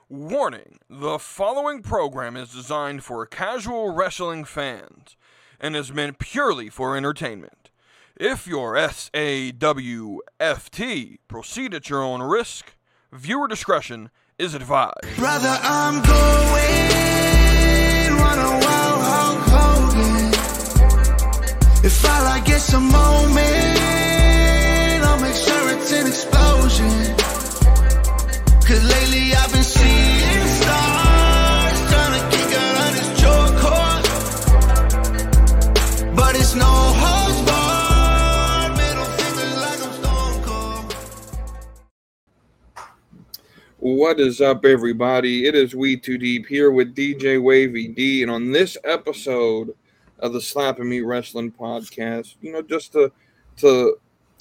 Warning, the following program is designed for casual wrestling fans and is meant purely for entertainment. If you're SAWFT, proceed at your own risk. Viewer discretion is advised. Brother, I'm going on a wild Hulk Hogan. If all I get's a moment, I'll make sure it's an explosion. Cause lately I've been seeing stars, trying to kick out on this joke, but it's no holds barred, middle fingers like I'm Stone Cold. What is up, everybody? It is We Too Deep here with DJ Wavy D, and on this episode of the Slapping Me Wrestling Podcast, just to go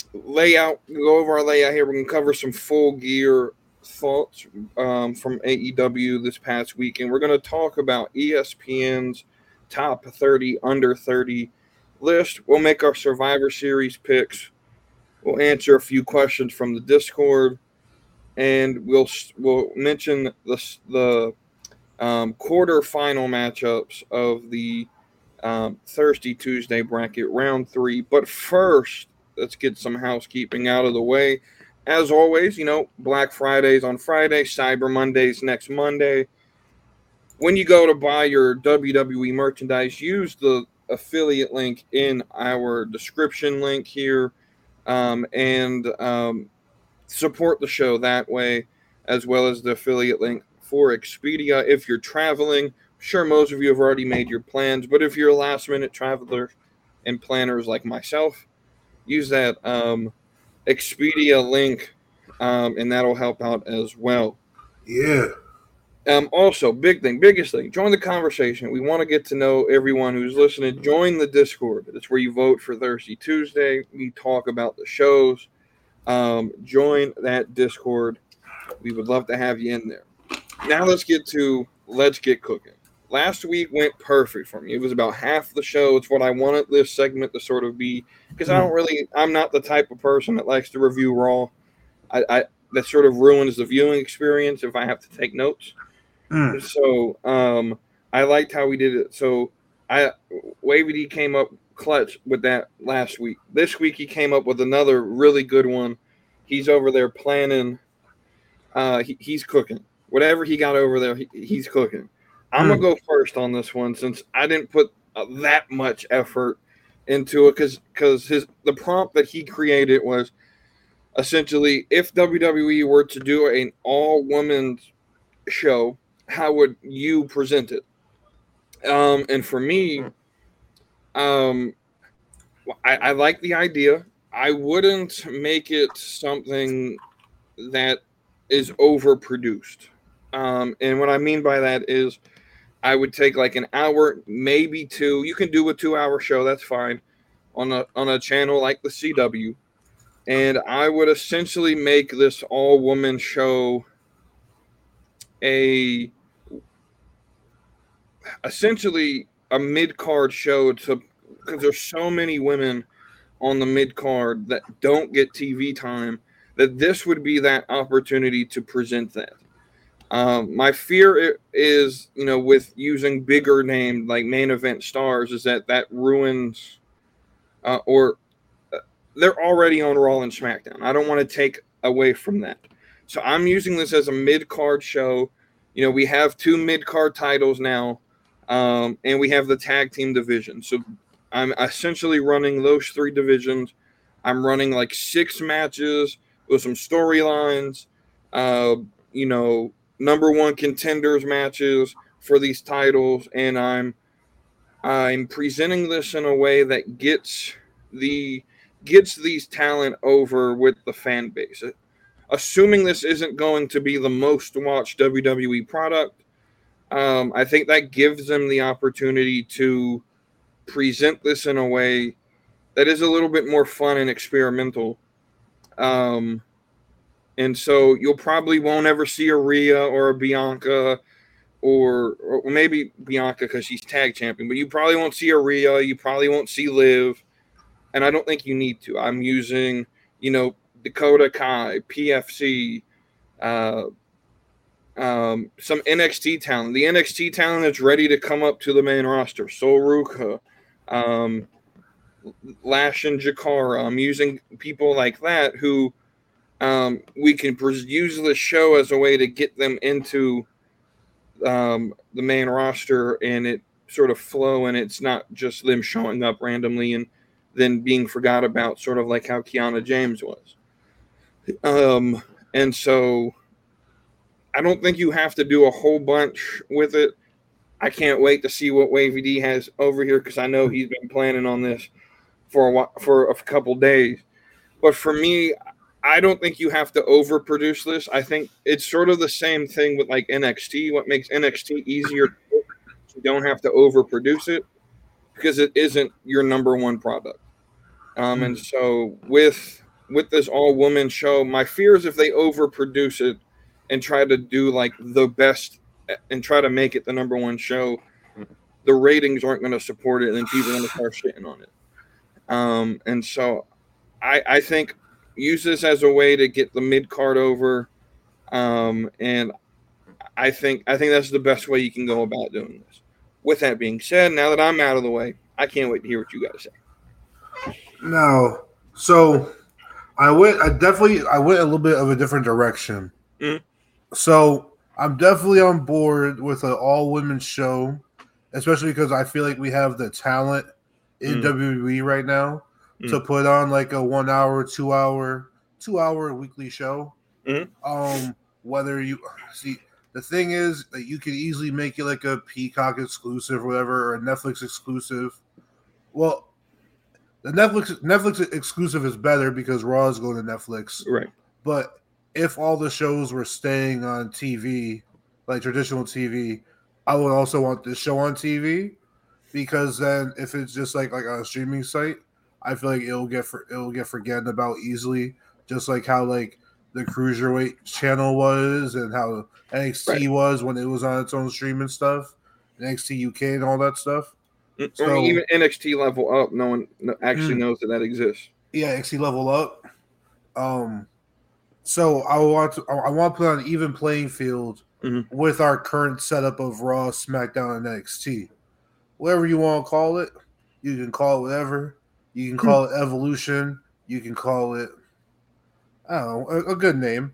over our layout here, we're going to cover some Full Gear thoughts from AEW this past weekend. We're going to talk about ESPN's top 30 under 30 list. We'll make our Survivor Series picks. We'll answer a few questions from the Discord, and we'll mention the quarter-final matchups of the Thursday Tuesday bracket round 3. But first, let's get some housekeeping out of the way. As always, Black Friday's on Friday, Cyber Monday's next Monday. When you go to buy your WWE merchandise, use the affiliate link in our description link here and support the show that way, as well as the affiliate link for Expedia. If you're traveling, I'm sure most of you have already made your plans, but if you're a last-minute traveler and planners like myself, use that Expedia link, and that'll help out as well. Yeah. Also, biggest thing, join the conversation. We want to get to know everyone who's listening. Join the Discord. That's where you vote for Thursday, Tuesday. We talk about the shows. Join that Discord. We would love to have you in there. Now let's get cooking. Last week went perfect for me. It was about half the show. It's what I wanted this segment to sort of be, because I'm not the type of person that likes to review Raw. That sort of ruins the viewing experience if I have to take notes. So I liked how we did it. So Wavy D came up clutch with that last week. This week he came up with another really good one. He's over there planning. He's cooking. Whatever he got over there, he's cooking. I'm going to go first on this one since I didn't put that much effort into it because the prompt that he created was essentially, if WWE were to do an all-women's show, how would you present it? And for me, I like the idea. I wouldn't make it something that is overproduced. And what I mean by that is I would take like an hour, maybe 2. You can do a 2-hour show. That's fine on a channel like the CW. And I would essentially make this all-woman show essentially a mid-card show because there's so many women on the mid-card that don't get TV time that this would be that opportunity to present that. My fear is, with using bigger name like main event stars, is that ruins, or they're already on Raw and SmackDown. I don't want to take away from that. So I'm using this as a mid-card show. We have 2 mid-card titles now, and we have the tag team division. So I'm essentially running those 3 divisions. I'm running like 6 matches with some storylines, number 1 contenders matches for these titles, and I'm presenting this in a way that gets these talent over with the fan base. Assuming this isn't going to be the most watched WWE product, I think that gives them the opportunity to present this in a way that is a little bit more fun and experimental. And so you'll probably won't ever see a Rhea or a Bianca, or maybe Bianca because she's tag champion, but you probably won't see a Rhea. You probably won't see Liv. And I don't think you need to. I'm using, Dakota Kai, PFC, some NXT talent. The NXT talent is ready to come up to the main roster. Sol Ruka, Lash and Jakara. I'm using people like that who we can use the show as a way to get them into the main roster and it sort of flow, and it's not just them showing up randomly and then being forgot about, sort of like how Kiana James was. And so I don't think you have to do a whole bunch with it. I can't wait to see what Wavy D has over here because I know he's been planning on this for a couple days. But for me, I don't think you have to overproduce this. I think it's sort of the same thing with like NXT. What makes NXT easier, you don't have to overproduce it because it isn't your number one product. And so with this all-woman show, my fear is if they overproduce it and try to do like the best and try to make it the number one show, the ratings aren't going to support it and then people are going to start shitting on it. And so I think use this as a way to get the mid card over. And I think that's the best way you can go about doing this. With that being said, now that I'm out of the way, I can't wait to hear what you got to say. No. So I went a little bit of a different direction. Mm-hmm. So I'm definitely on board with an all-women show, especially because I feel like we have the talent in WWE right now to put on like a 1 hour, 2 hour weekly show. Whether you see, the thing is that you can easily make it like a Peacock exclusive or whatever, or a Netflix exclusive. Well, the Netflix exclusive is better because Raw is going to Netflix. Right. But if all the shows were staying on TV, like traditional TV, I would also want this show on TV because then if it's just like on a streaming site, I feel like it'll get forgotten about easily, just like how like the Cruiserweight channel was and how NXT was when it was on its own streaming stuff, NXT UK and all that stuff. So, I mean, even NXT Level Up, no one actually knows that exists. Yeah, NXT Level Up. So I want to put on an even playing field with our current setup of Raw, SmackDown, and NXT. Whatever you want to call it, you can call it whatever. You can call it Evolution. You can call it, I don't know, a good name.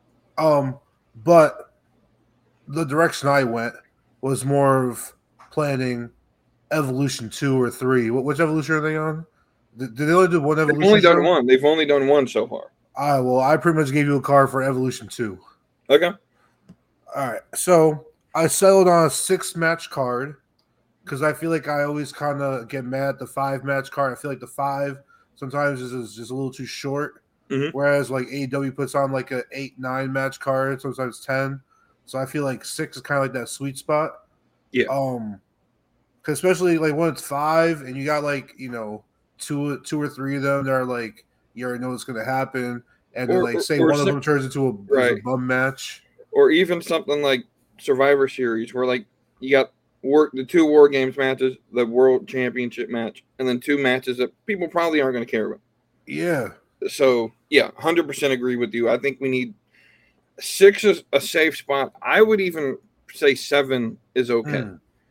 But the direction I went was more of planning Evolution 2 or 3. Which Evolution are they on? Did they only do one Evolution? They've only done one. They've only done one so far. Well, I pretty much gave you a card for Evolution 2. Okay. All right. So I settled on a 6-match card because I feel like I always kind of get mad at the 5-match card. I feel like the 5 sometimes is just a little too short. Whereas like AEW puts on like a 8-9 match card, sometimes 10. So I feel like 6 is kind of like that sweet spot. Yeah. Cause especially like when it's 5 and you got like, you know, two or three of them that are like you already know what's gonna happen, and then like say one of them turns into a bum match. Or even something like Survivor Series where like you got the 2 War Games matches, the World Championship match, and then 2 matches that people probably aren't gonna care about. Yeah. So yeah, 100% agree with you. I think we need 6 is a safe spot. I would even say 7 is okay.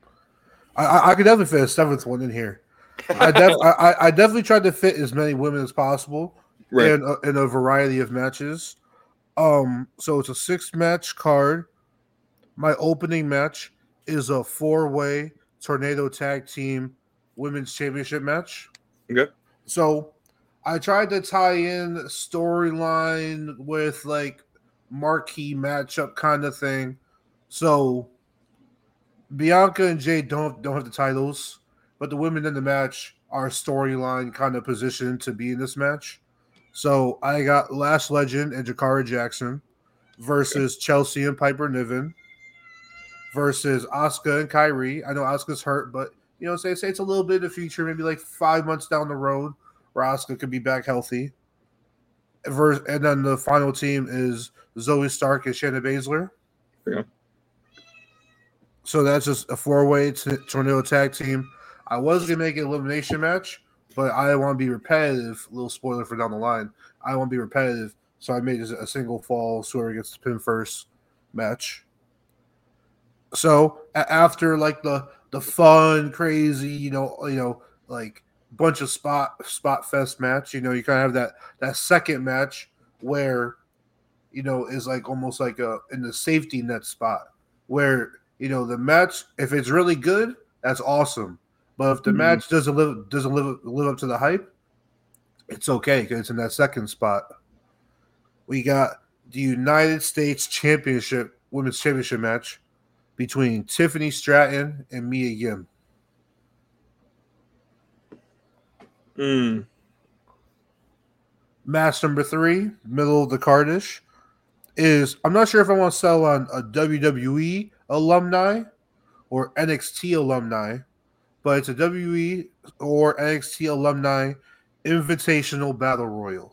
I could definitely fit a 7th one in here. I definitely tried to fit as many women as possible in a variety of matches. So it's a 6-match card. My opening match is a 4-way Tornado Tag Team Women's Championship match. Okay. So I tried to tie in storyline with like marquee matchup kind of thing. So Bianca and Jade don't have the titles, but the women in the match are storyline kind of positioned to be in this match. So I got Lash Legend and Jakara Jackson versus Chelsea and Piper Niven versus Asuka and Kairi. I know Asuka's hurt, but you know, say it's a little bit in the future, maybe like 5 months down the road, where Asuka could be back healthy. And then the final team is Zoe Stark and Shayna Baszler. Yeah. So that's just a 4-way tornado tag team. I was going to make it an elimination match, but I want to be repetitive. A little spoiler for down the line. I want to be repetitive, so I made it a single fall, whoever gets the pin first match. So after like the fun, crazy, like bunch of spot fest match, you kind of have that second match where is like almost like a in the safety net spot where the match, if it's really good, that's awesome. But if the match doesn't live up to the hype, it's okay because it's in that second spot. We got the United States Championship Women's Championship match between Tiffany Stratton and Mia Yim. Match number 3, middle of the cardish, is I'm not sure if I want to sell on a WWE alumni or NXT alumni, but it's a WWE or NXT alumni invitational battle royal.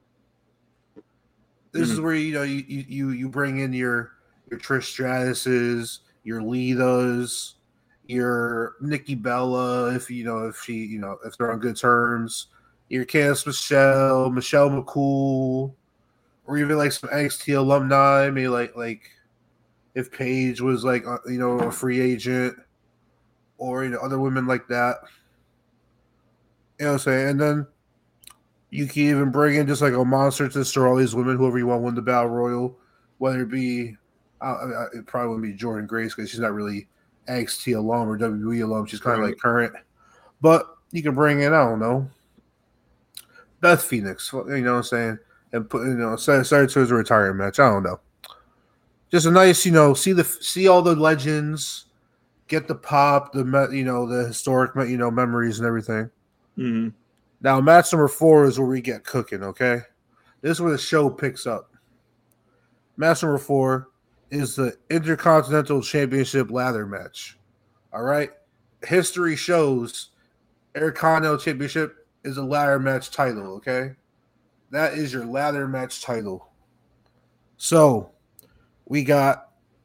This is where you bring in your Trish Stratus's, your Litas, your Nikki Bella, if they're on good terms, your Candice Michelle McCool, or even like some NXT alumni, maybe like if Paige was like a free agent, or other women like that. You know what I'm saying? And then you can even bring in just like a monster to destroy all these women, whoever you want to win the battle royal, whether it be it probably wouldn't be Jordan Grace because she's not really NXT alum or WWE alum. She's kind of like current, but you can bring in, I don't know, Beth Phoenix. You know what I'm saying? And put send her to his retirement match. I don't know. Just a nice, see all the legends, get the pop, the historic, memories and everything. Mm-hmm. Now, match number 4 is where we get cooking. Okay, this is where the show picks up. Match number 4 is the Intercontinental Championship ladder match. All right, history shows Intercontinental Championship is a ladder match title. Okay, that is your ladder match title. So we got.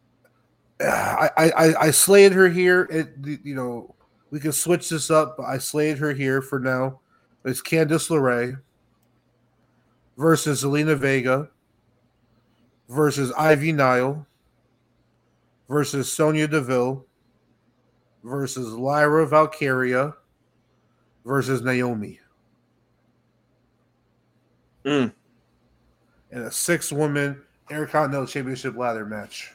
I slayed her here. We can switch this up, but I slayed her here for now. It's Candice LeRae versus Zelina Vega versus Ivy Nile versus Sonya Deville versus Lyra Valkyria versus Naomi. And a 6-woman Intercontinental Championship ladder match.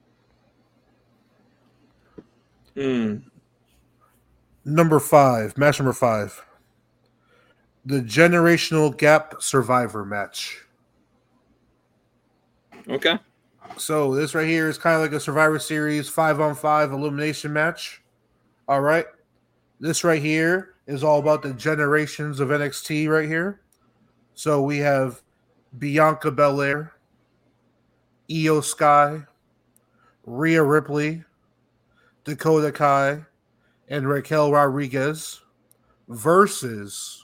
Number 5, match number 5. The Generational Gap Survivor match. Okay. So this right here is kind of like a Survivor Series 5-on-5 elimination match. All right. This right here is all about the generations of NXT right here. So we have Bianca Belair, Io Sky, Rhea Ripley, Dakota Kai, and Raquel Rodriguez versus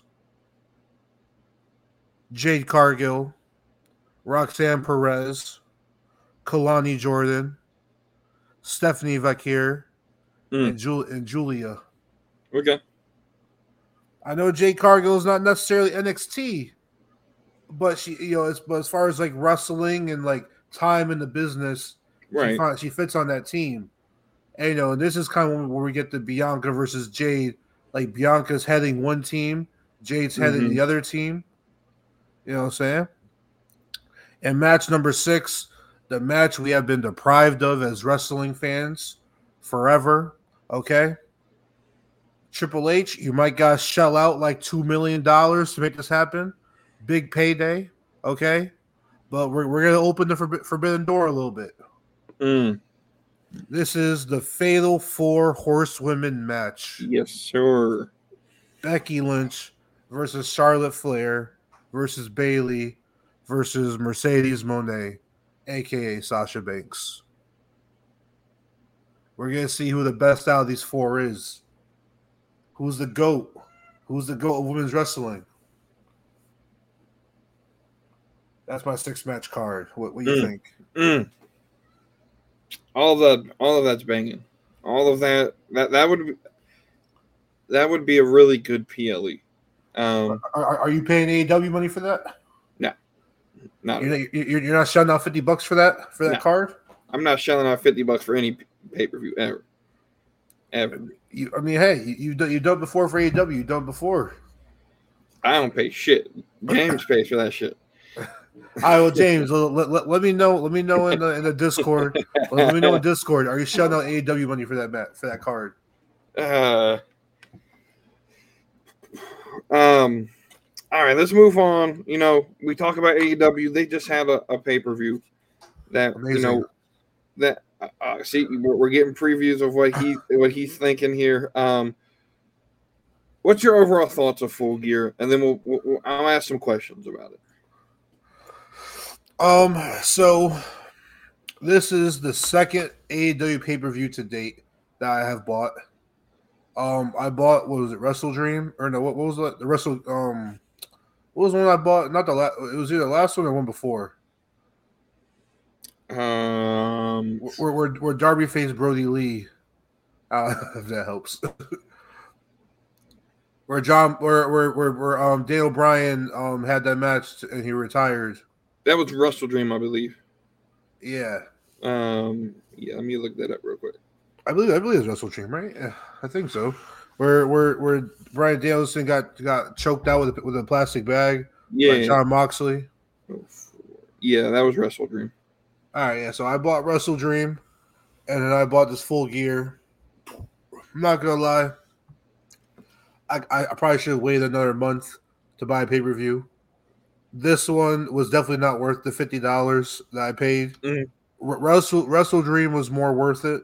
Jade Cargill, Roxanne Perez, Kalani Jordan, Stephanie Vakir, and Julia. Okay. I know Jade Cargill is not necessarily NXT, but she, but as far as like wrestling and like time in the business, right, she fits on that team. And this is kind of where we get the Bianca versus Jade. Like Bianca's heading one team, Jade's heading the other team. You know what I'm saying? And match number 6, the match we have been deprived of as wrestling fans forever. Okay. Triple H, you might guys shell out like $2 million to make this happen. Big payday. Okay. But we're going to open the forbidden door a little bit. This is the Fatal 4 Horsewomen match. Yes, sir. Becky Lynch versus Charlotte Flair versus Bayley versus Mercedes Moné, a.k.a. Sasha Banks. We're going to see who the best out of these 4 is. Who's the GOAT? Who's the GOAT of women's wrestling? That's my 6-match card. What do you think? All of that's banging. All of that would be a really good PLE. Are you paying AEW money for that? No, not. You're not shelling out $50 for that card. I'm not shelling out $50 for any pay-per-view ever. Ever. You done it before for AEW. You done it before. I don't pay shit. James pays for that shit. All right, well, James, let me know. Let me know in the Discord. Let me know in Discord. Are you shutting out AEW money for that card? All right, let's move on. You know, we talk about AEW. They just had a pay-per-view that Amazing. you know that see we're getting previews of what he's thinking here. What's your overall thoughts of Full Gear? And then I'll ask some questions about it. So this is the second AEW pay-per-view to date that I have bought. I bought, what was it, Wrestle Dream? Or no, what was the Wrestle what was the one I bought? Not the last, it was either the last one or one before. Where Darby faced Brody Lee. If that helps. where Daniel Bryan had that match and he retired. That was Wrestle Dream, I believe. Yeah. Yeah, let me look that up real quick. I believe it's Wrestle Dream, right? Yeah, I think so. Where Bryan Danielson got choked out with a plastic bag by Jon Moxley. Yeah, that was Wrestle Dream. All right, yeah. So I bought Wrestle Dream, and then I bought this Full Gear. I'm not gonna lie. I probably should have waited another month to buy a pay-per-view. This one was definitely not worth the $50 that I paid. Mm-hmm. Wrestle Dream was more worth it.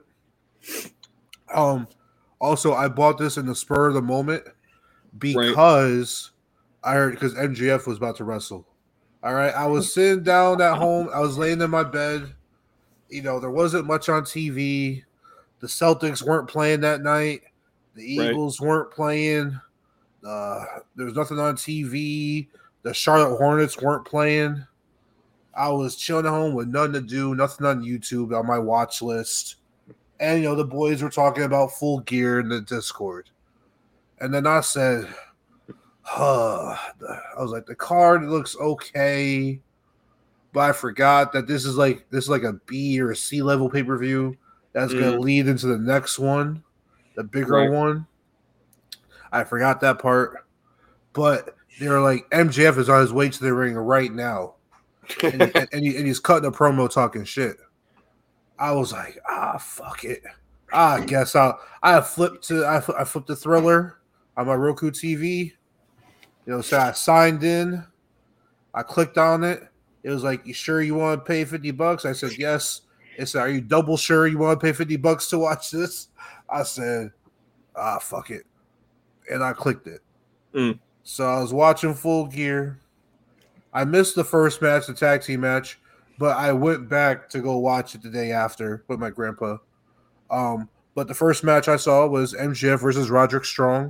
Also, I bought this in the spur of the moment because I heard because MJF was about to wrestle. All right, I was sitting down at home. I was laying in my bed. You know, there wasn't much on TV. The Celtics weren't playing that night. The Eagles weren't playing. There was nothing on TV. The Charlotte Hornets weren't playing. I was chilling at home with nothing to do, nothing on YouTube on my watch list. And, you know, the boys were talking about Full Gear in the Discord. And then I said, I was like, the card looks okay. But I forgot that this is like a B or a C level pay-per-view that's going to lead into the next one, the bigger one. I forgot that part. But they were like, MJF is on his way to the ring right now. and he's cutting a promo talking shit. I was like, fuck it. I guess I flipped the Thriller on my Roku TV. You know, so I signed in. I clicked on it. It was like, you sure you want to pay $50? I said, yes. It said, are you double sure you want to pay $50 to watch this? I said, fuck it. And I clicked it. So I was watching Full Gear. I missed the first match, the tag team match, but I went back to go watch it the day after with my grandpa. But the first match I saw was MJF versus Roderick Strong.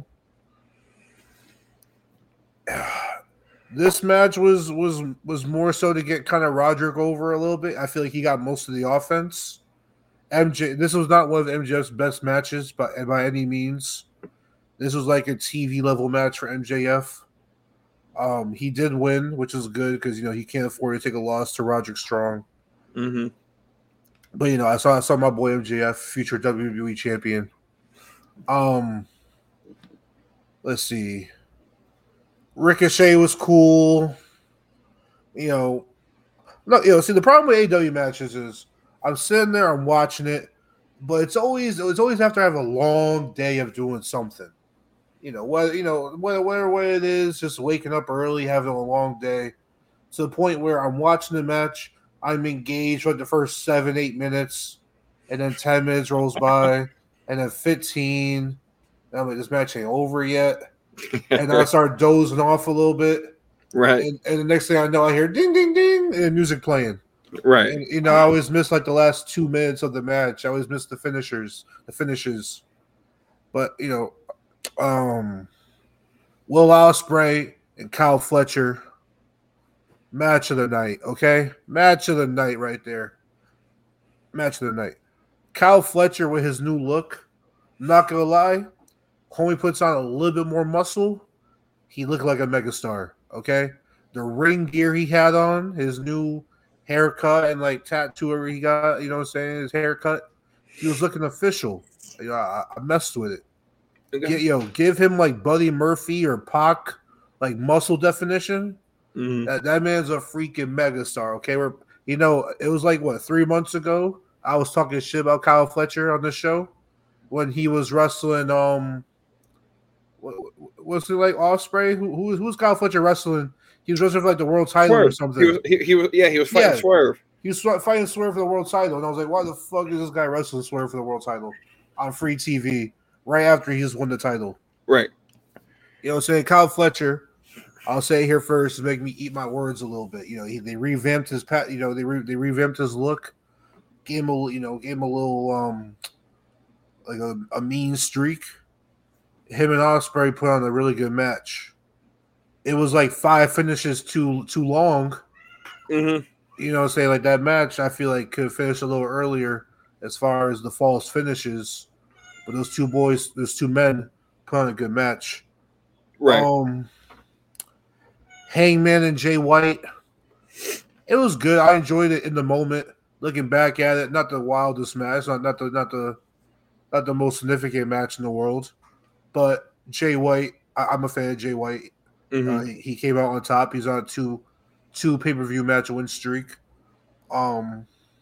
This match was more so to get kind of Roderick over a little bit. I feel like he got most of the offense. This was not one of MJF's best matches by any means. This was like a TV level match for MJF. He did win, which is good because, you know, he can't afford to take a loss to Roderick Strong. Mm-hmm. But, you know, I saw my boy MJF, future WWE champion. Let's see. Ricochet was cool. See, the problem with AEW matches is I'm sitting there, I'm watching it, but it's always after I have a long day of doing something. Whether it is, just waking up early, having a long day, to the point where I'm watching the match, I'm engaged for the first 7-8 minutes, and then 10 minutes rolls by, and then 15, and I'm like, this match ain't over yet, and I start dozing off a little bit, right? And the next thing I know, I hear ding, ding, ding, and music playing, right? And I always miss like the last 2 minutes of the match. I always miss the finishes, but Will Ospreay and Kyle Fletcher, match of the night, okay? Match of the night right there. Match of the night. Kyle Fletcher with his new look, I'm not gonna lie, homie puts on a little bit more muscle, he looked like a megastar, okay? The ring gear he had on, his new haircut and like tattoo he got, you know what I'm saying, his haircut, he was looking official. You know, I messed with it. Okay. Give him like Buddy Murphy or Pac, like muscle definition. Mhm. That man's a freaking megastar. Okay, it was like what 3 months ago. I was talking shit about Kyle Fletcher on the show when he was wrestling. Was it like Ospreay? Who was Kyle Fletcher wrestling? He was wrestling for like the world title or Swerve. something. He was fighting Swerve. He was fighting Swerve for the world title, and I was like, why the fuck is this guy wrestling Swerve for the world title on free TV right after he just won the title? Right. You know what I'm saying? Kyle Fletcher, I'll say it here first to make me eat my words a little bit. You know, they revamped his they revamped his look, gave him a little like a mean streak. Him and Ospreay put on a really good match. It was like 5 finishes too long. Mm-hmm. You know, say like that match, I feel like could finish a little earlier as far as the false finishes. But those two men put on a good match. Right. Hangman and Jay White. It was good. I enjoyed it in the moment. Looking back at it, not the wildest match, not the most significant match in the world. But Jay White, I'm a fan of Jay White. Mm-hmm. He came out on top. He's on a two pay-per-view match win streak. Bobby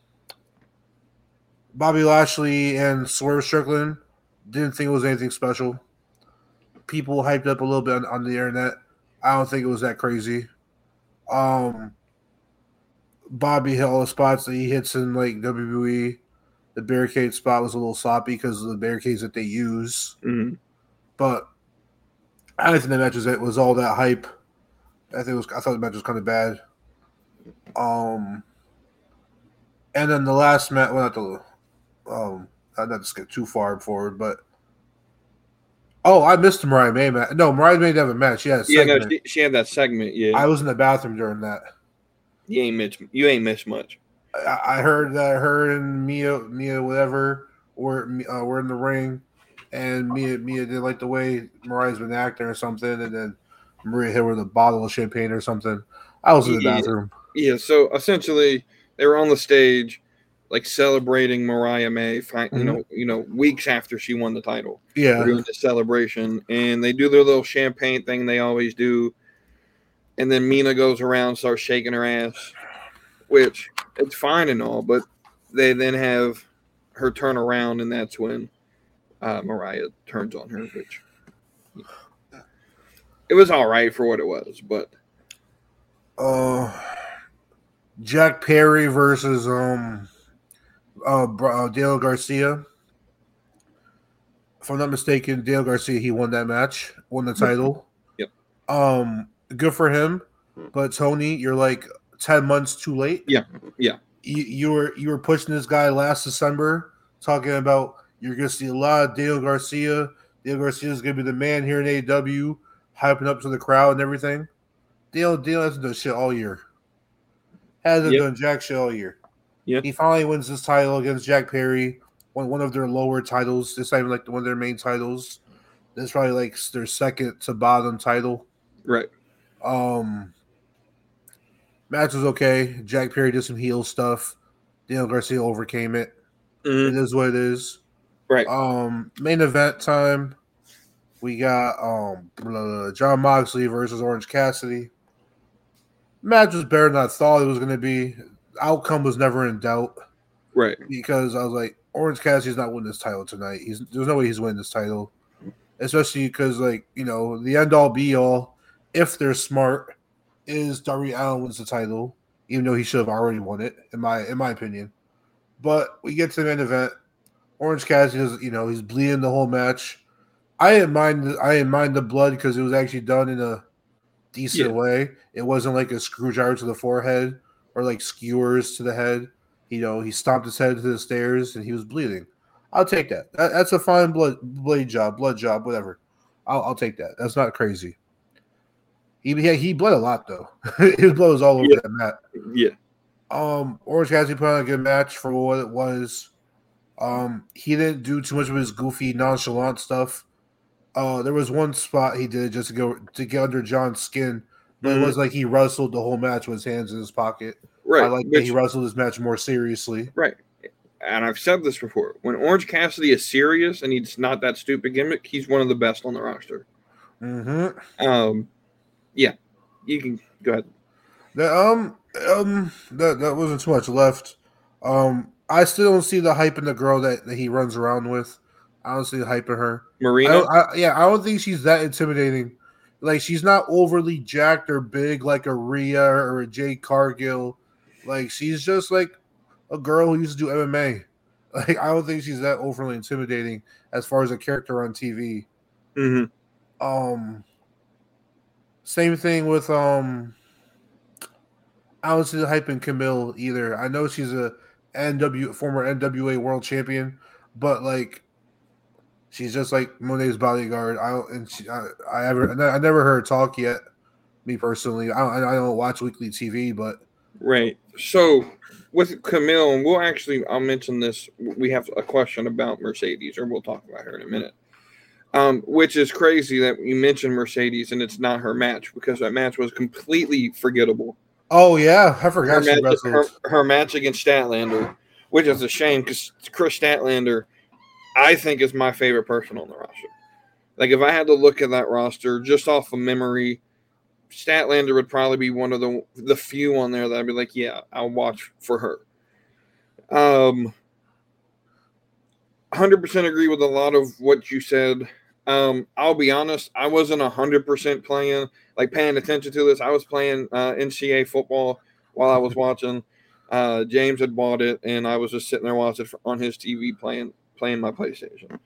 Lashley and Swerve Strickland didn't think it was anything special. People hyped up a little bit on the internet. I don't think it was that crazy. Bobby hit all the spots that he hits in like WWE. The barricade spot was a little sloppy because of the barricades that they use. Mm-hmm. But I don't think the match was all that hype. I thought the match was kind of bad. And then the last match, well, not to skip too far forward, but I missed the Mariah May match. No, Mariah May didn't have a match. She had a segment. No, she had that segment. Yeah, I was in the bathroom during that. You ain't missed much. I heard that her and Mia whatever were in the ring, and Mia didn't like the way Mariah's been acting or something, and then Maria hit her with a bottle of champagne or something. I was in the bathroom. Yeah, so essentially they were on the stage, like celebrating Mariah May, weeks after she won the title. Yeah, they're doing the celebration, and they do their little champagne thing they always do, and then Mina goes around, starts shaking her ass, which it's fine and all, but they then have her turn around, and that's when Mariah turns on her, which it was all right for what it was, but Jack Perry versus Dale Garcia. If I'm not mistaken, Dale Garcia, he won that match, won the title. Yep. Good for him. But Tony, you're like 10 months too late. Yeah. You were pushing this guy last December, talking about you're gonna see a lot of Dale Garcia. Dale Garcia is gonna be the man here in AEW, hyping up to the crowd and everything. Dale hasn't done shit all year. Hasn't done jack shit all year. Yeah. He finally wins this title against Jack Perry, one of their lower titles. It's not even like one of their main titles. It's probably like their second to bottom title. Right. Match was okay. Jack Perry did some heel stuff. Daniel Garcia overcame it. Mm-hmm. It is what it is. Right. Main event time. We got Jon Moxley versus Orange Cassidy. Match was better than I thought it was going to be. Outcome was never in doubt. Right. Because I was like, Orange Cassidy's not winning this title tonight. There's no way he's winning this title. Especially because, the end-all, be-all, if they're smart, is Darby Allin wins the title, even though he should have already won it, in my opinion. But we get to the main event. Orange Cassidy is, he's bleeding the whole match. I didn't mind the blood because it was actually done in a decent way. It wasn't like a screwdriver to the forehead or like skewers to the head. He stomped his head to the stairs and he was bleeding. I'll take that. That's a fine blood job, whatever. I'll take that. That's not crazy. He bled a lot though. His blood was all over that mat. Yeah. Orange Cassidy put on a good match for what it was. He didn't do too much of his goofy, nonchalant stuff. There was one spot he did just to get under John's skin, but it was like he wrestled the whole match with his hands in his pocket. Right. I like that he wrestled his match more seriously. Right. and I've said this before, when Orange Cassidy is serious and he's not that stupid gimmick, he's one of the best on the roster. Yeah, you can go ahead. That wasn't too much left. I still don't see the hype in the girl that he runs around with. I don't see the hype in her. Marina? I don't think she's that intimidating. Like, she's not overly jacked or big like a Rhea or a Jade Cargill. Like, she's just like a girl who used to do MMA. Like, I don't think she's that overly intimidating as far as a character on TV. Mm-hmm. Same thing with I don't see the hype in Camille either. I know she's a former NWA world champion, but like, she's just like Monet's bodyguard. I never heard her talk yet. Me personally, I don't watch weekly TV, but right. So with Camille, and I'll mention this. We have a question about Mercedes, or we'll talk about her in a minute. Which is crazy that you mentioned Mercedes and it's not her match, because that match was completely forgettable. Oh yeah, I forgot her match against Statlander, which is a shame because Chris Statlander, I think, is my favorite person on the roster. Like, if I had to look at that roster just off of memory, Statlander would probably be one of the few on there that I'd be like, yeah, I'll watch for her. 100% agree with a lot of what you said. I'll be honest, I wasn't 100% paying attention to this. I was playing NCAA football while I was watching. James had bought it, and I was just sitting there watching on his TV playing my PlayStation.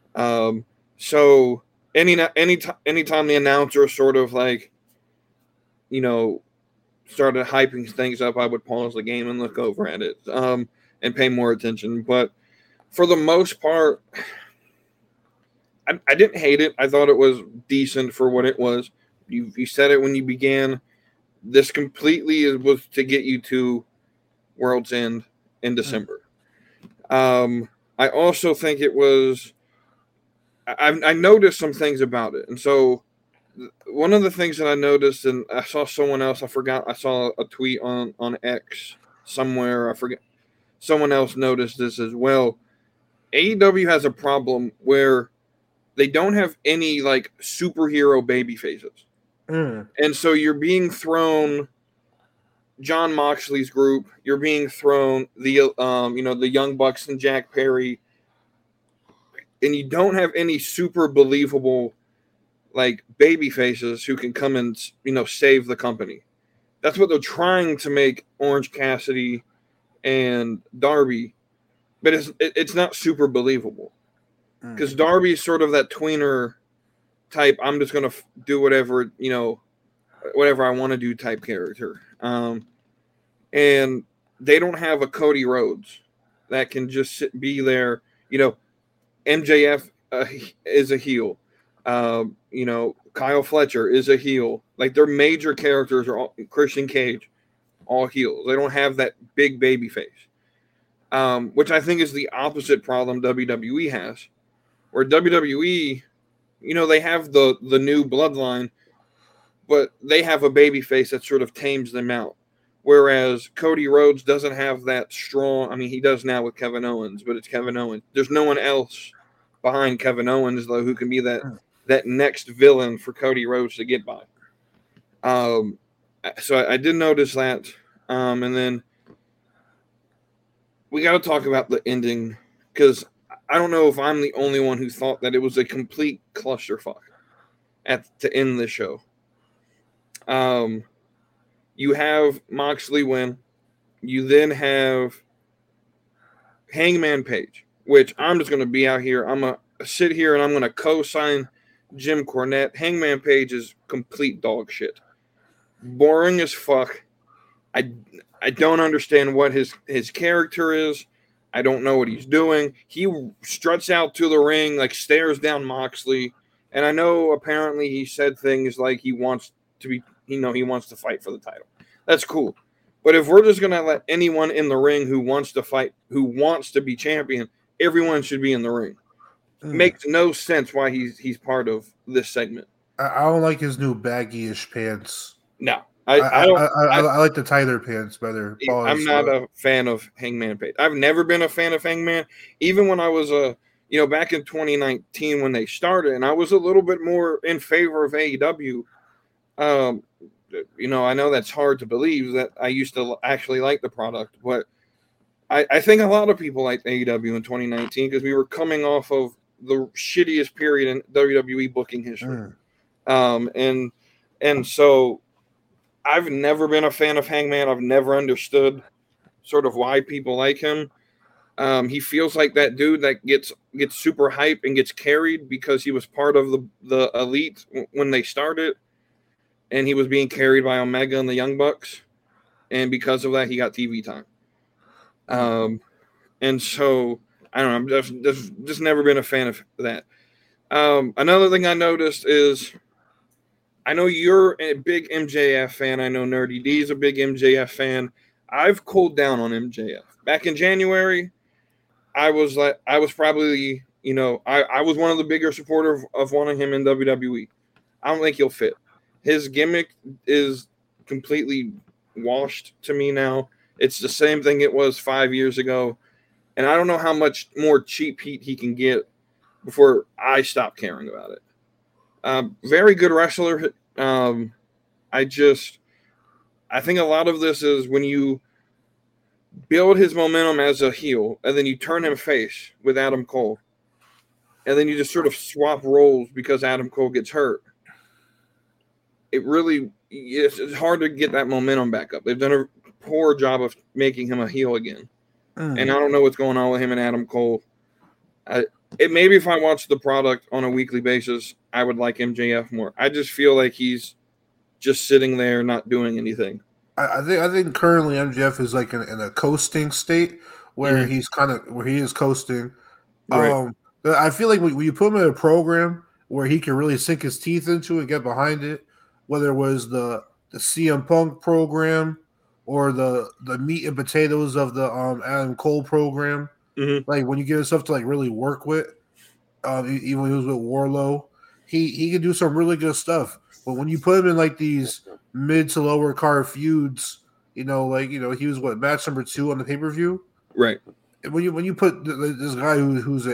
So anytime the announcer sort of like, started hyping things up, I would pause the game and look over at it and pay more attention. But for the most part, I didn't hate it. I thought it was decent for what it was. You said it when you began. This completely was to get you to World's End in December. I also think it was. I noticed some things about it, and so one of the things that I noticed, and I saw someone else. I forgot. I saw a tweet on X somewhere. I forget. Someone else noticed this as well. AEW has a problem where they don't have any like superhero baby faces. And so you're being thrown Jon Moxley's group, you're being thrown the Young Bucks and Jack Perry, and you don't have any super believable like baby faces who can come and save the company. That's what they're trying to make Orange Cassidy and Darby, but it's not super believable. Because Darby's sort of that tweener type, I'm just going to do whatever I want to do type character. And they don't have a Cody Rhodes that can just be there. MJF is a heel. Kyle Fletcher is a heel. Like, their major characters are all, Christian Cage, all heels. They don't have that big baby face, which I think is the opposite problem WWE has. Where WWE, they have the new bloodline, but they have a baby face that sort of tames them out. Whereas Cody Rhodes doesn't have that strong. I mean, he does now with Kevin Owens, but it's Kevin Owens. There's no one else behind Kevin Owens, though, who can be that next villain for Cody Rhodes to get by. So I did notice that. And then we got to talk about the ending, because I don't know if I'm the only one who thought that it was a complete clusterfuck to end the show. You have Moxley win. You then have Hangman Page, which I'm just going to be out here. I'm going to sit here and I'm going to co-sign Jim Cornette. Hangman Page is complete dog shit. Boring as fuck. I don't understand what his character is. I don't know what he's doing. He struts out to the ring, like stares down Moxley. And I know apparently he said things like he wants to fight for the title. That's cool. But if we're just going to let anyone in the ring who wants to fight, who wants to be champion, everyone should be in the ring. Makes no sense why he's part of this segment. I don't like his new baggy-ish pants. No, I don't. I like the tighter pants better. I'm not a fan of Hangman Page. I've never been a fan of Hangman, even when I was back in 2019 when they started, and I was a little bit more in favor of AEW. I know that's hard to believe that I used to actually like the product, but I think a lot of people liked AEW in 2019 because we were coming off of the shittiest period in WWE booking history. And so I've never been a fan of Hangman. I've never understood sort of why people like him. He feels like that dude that gets super hype and gets carried because he was part of the elite when they started, and he was being carried by Omega and the Young Bucks, and because of that, he got TV time. And so I don't know. I'm just never been a fan of that. Another thing I noticed is, I know you're a big MJF fan. I know Nerdy D is a big MJF fan. I've cooled down on MJF. Back in January, I was probably, I was one of the bigger supporters of wanting him in WWE. I don't think he'll fit. His gimmick is completely washed to me now. It's the same thing it was 5 years ago. And I don't know how much more cheap heat he can get before I stop caring about it. Very good wrestler. I think a lot of this is when you build his momentum as a heel and then you turn him face with Adam Cole, and then you just sort of swap roles because Adam Cole gets hurt. It's hard to get that momentum back up. They've done a poor job of making him a heel again. And I don't know what's going on with him and Adam Cole. Maybe if I watched the product on a weekly basis, I would like MJF more. I just feel like he's just sitting there not doing anything. I think currently MJF is like in a coasting state where he is coasting. Right. I feel like when you put him in a program where he can really sink his teeth into it, get behind it, whether it was the CM Punk program or the meat and potatoes of the Adam Cole program. Mm-hmm. Like when you get stuff to like really work with, even when he was with Warlow, he can do some really good stuff. But when you put him in like these mid to lower card feuds, he was match number 2 on the pay per view, right? And when you put this guy who's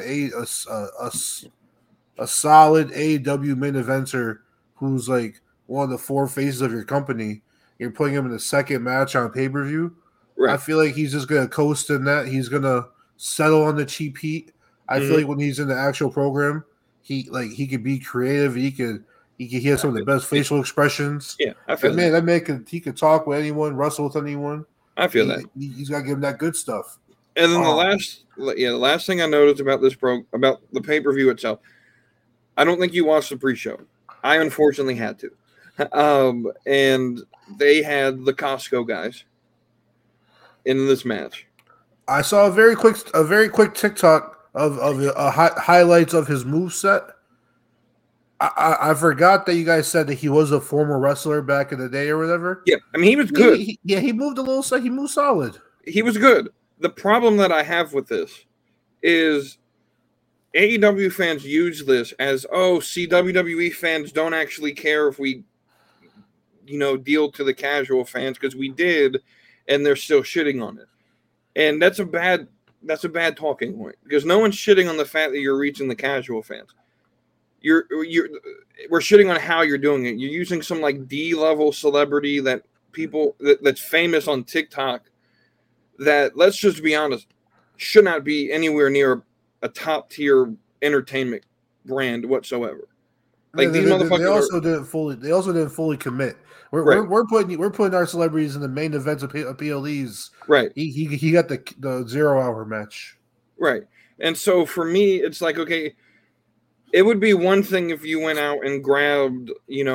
a solid AEW main eventer, who's like one of the 4 faces of your company, you're putting him in the second match on pay per view. Right. I feel like he's just gonna coast in that. He's gonna settle on the cheap heat. I feel like when he's in the actual program, he could be creative. He has some of the best facial expressions. Yeah, I feel he could talk with anyone, wrestle with anyone. I feel that he's got to give him that good stuff. And then the last thing I noticed about about the pay per view itself, I don't think you watched the pre-show. I unfortunately had to, and they had the Costco guys in this match. I saw a very quick TikTok of highlights of his moveset. I forgot that you guys said that he was a former wrestler back in the day or whatever. Yeah, I mean, he was good. He moved a little. He moved solid. He was good. The problem that I have with this is AEW fans use this as, WWE fans don't actually care if we, deal to the casual fans, because we did, and they're still shitting on it. And that's a bad talking point, because no one's shitting on the fact that you're reaching the casual fans. We're shitting on how you're doing it. You're using some like D-level celebrity that's famous on TikTok that, let's just be honest, should not be anywhere near a top tier entertainment brand whatsoever. Like these motherfuckers. They also didn't fully commit. We're putting our celebrities in the main events of PLEs. Right. He got the 0 hour match. Right. And so for me, it's like, okay, it would be one thing if you went out and grabbed,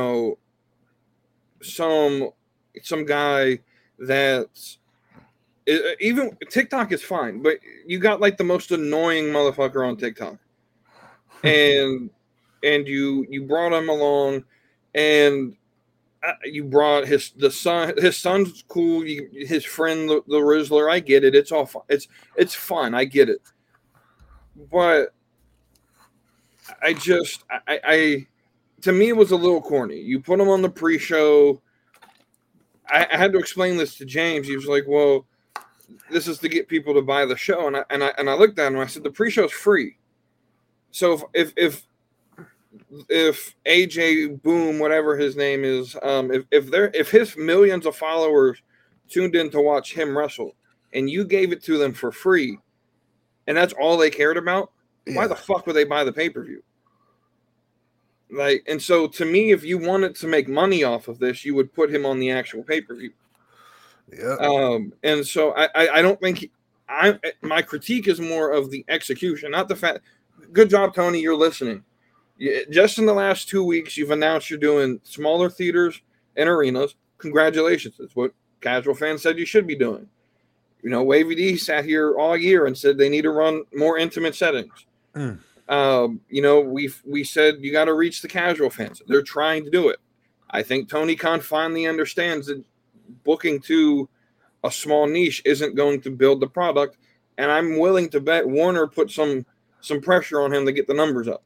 some guy that's, even TikTok is fine, but you got like the most annoying motherfucker on TikTok, and you brought him along, and you brought his son. His son's cool. His friend, the Rizzler. I get it. It's all fun. It's fun. I get it, but to me, it was a little corny. You put him on the pre-show. I had to explain this to James. He was like, "Well, this is to get people to buy the show," and I looked at him. I said, "The pre-show's free. So if AJ Boom, whatever his name is, if his millions of followers tuned in to watch him wrestle, and you gave it to them for free, and that's all they cared about, why the fuck would they buy the pay-per-view?" Like, and so to me, if you wanted to make money off of this, you would put him on the actual pay-per-view. Yeah. And so I don't think my critique is more of the execution, not the fact. Good job, Tony. You're listening. Just in the last 2 weeks, you've announced you're doing smaller theaters and arenas. Congratulations. That's what casual fans said you should be doing. You know, Wavy D sat here all year and said they need to run more intimate settings. You know, we said you got to reach the casual fans. They're trying to do it. I think Tony Khan finally understands that booking to a small niche isn't going to build the product, and I'm willing to bet Warner put some pressure on him to get the numbers up.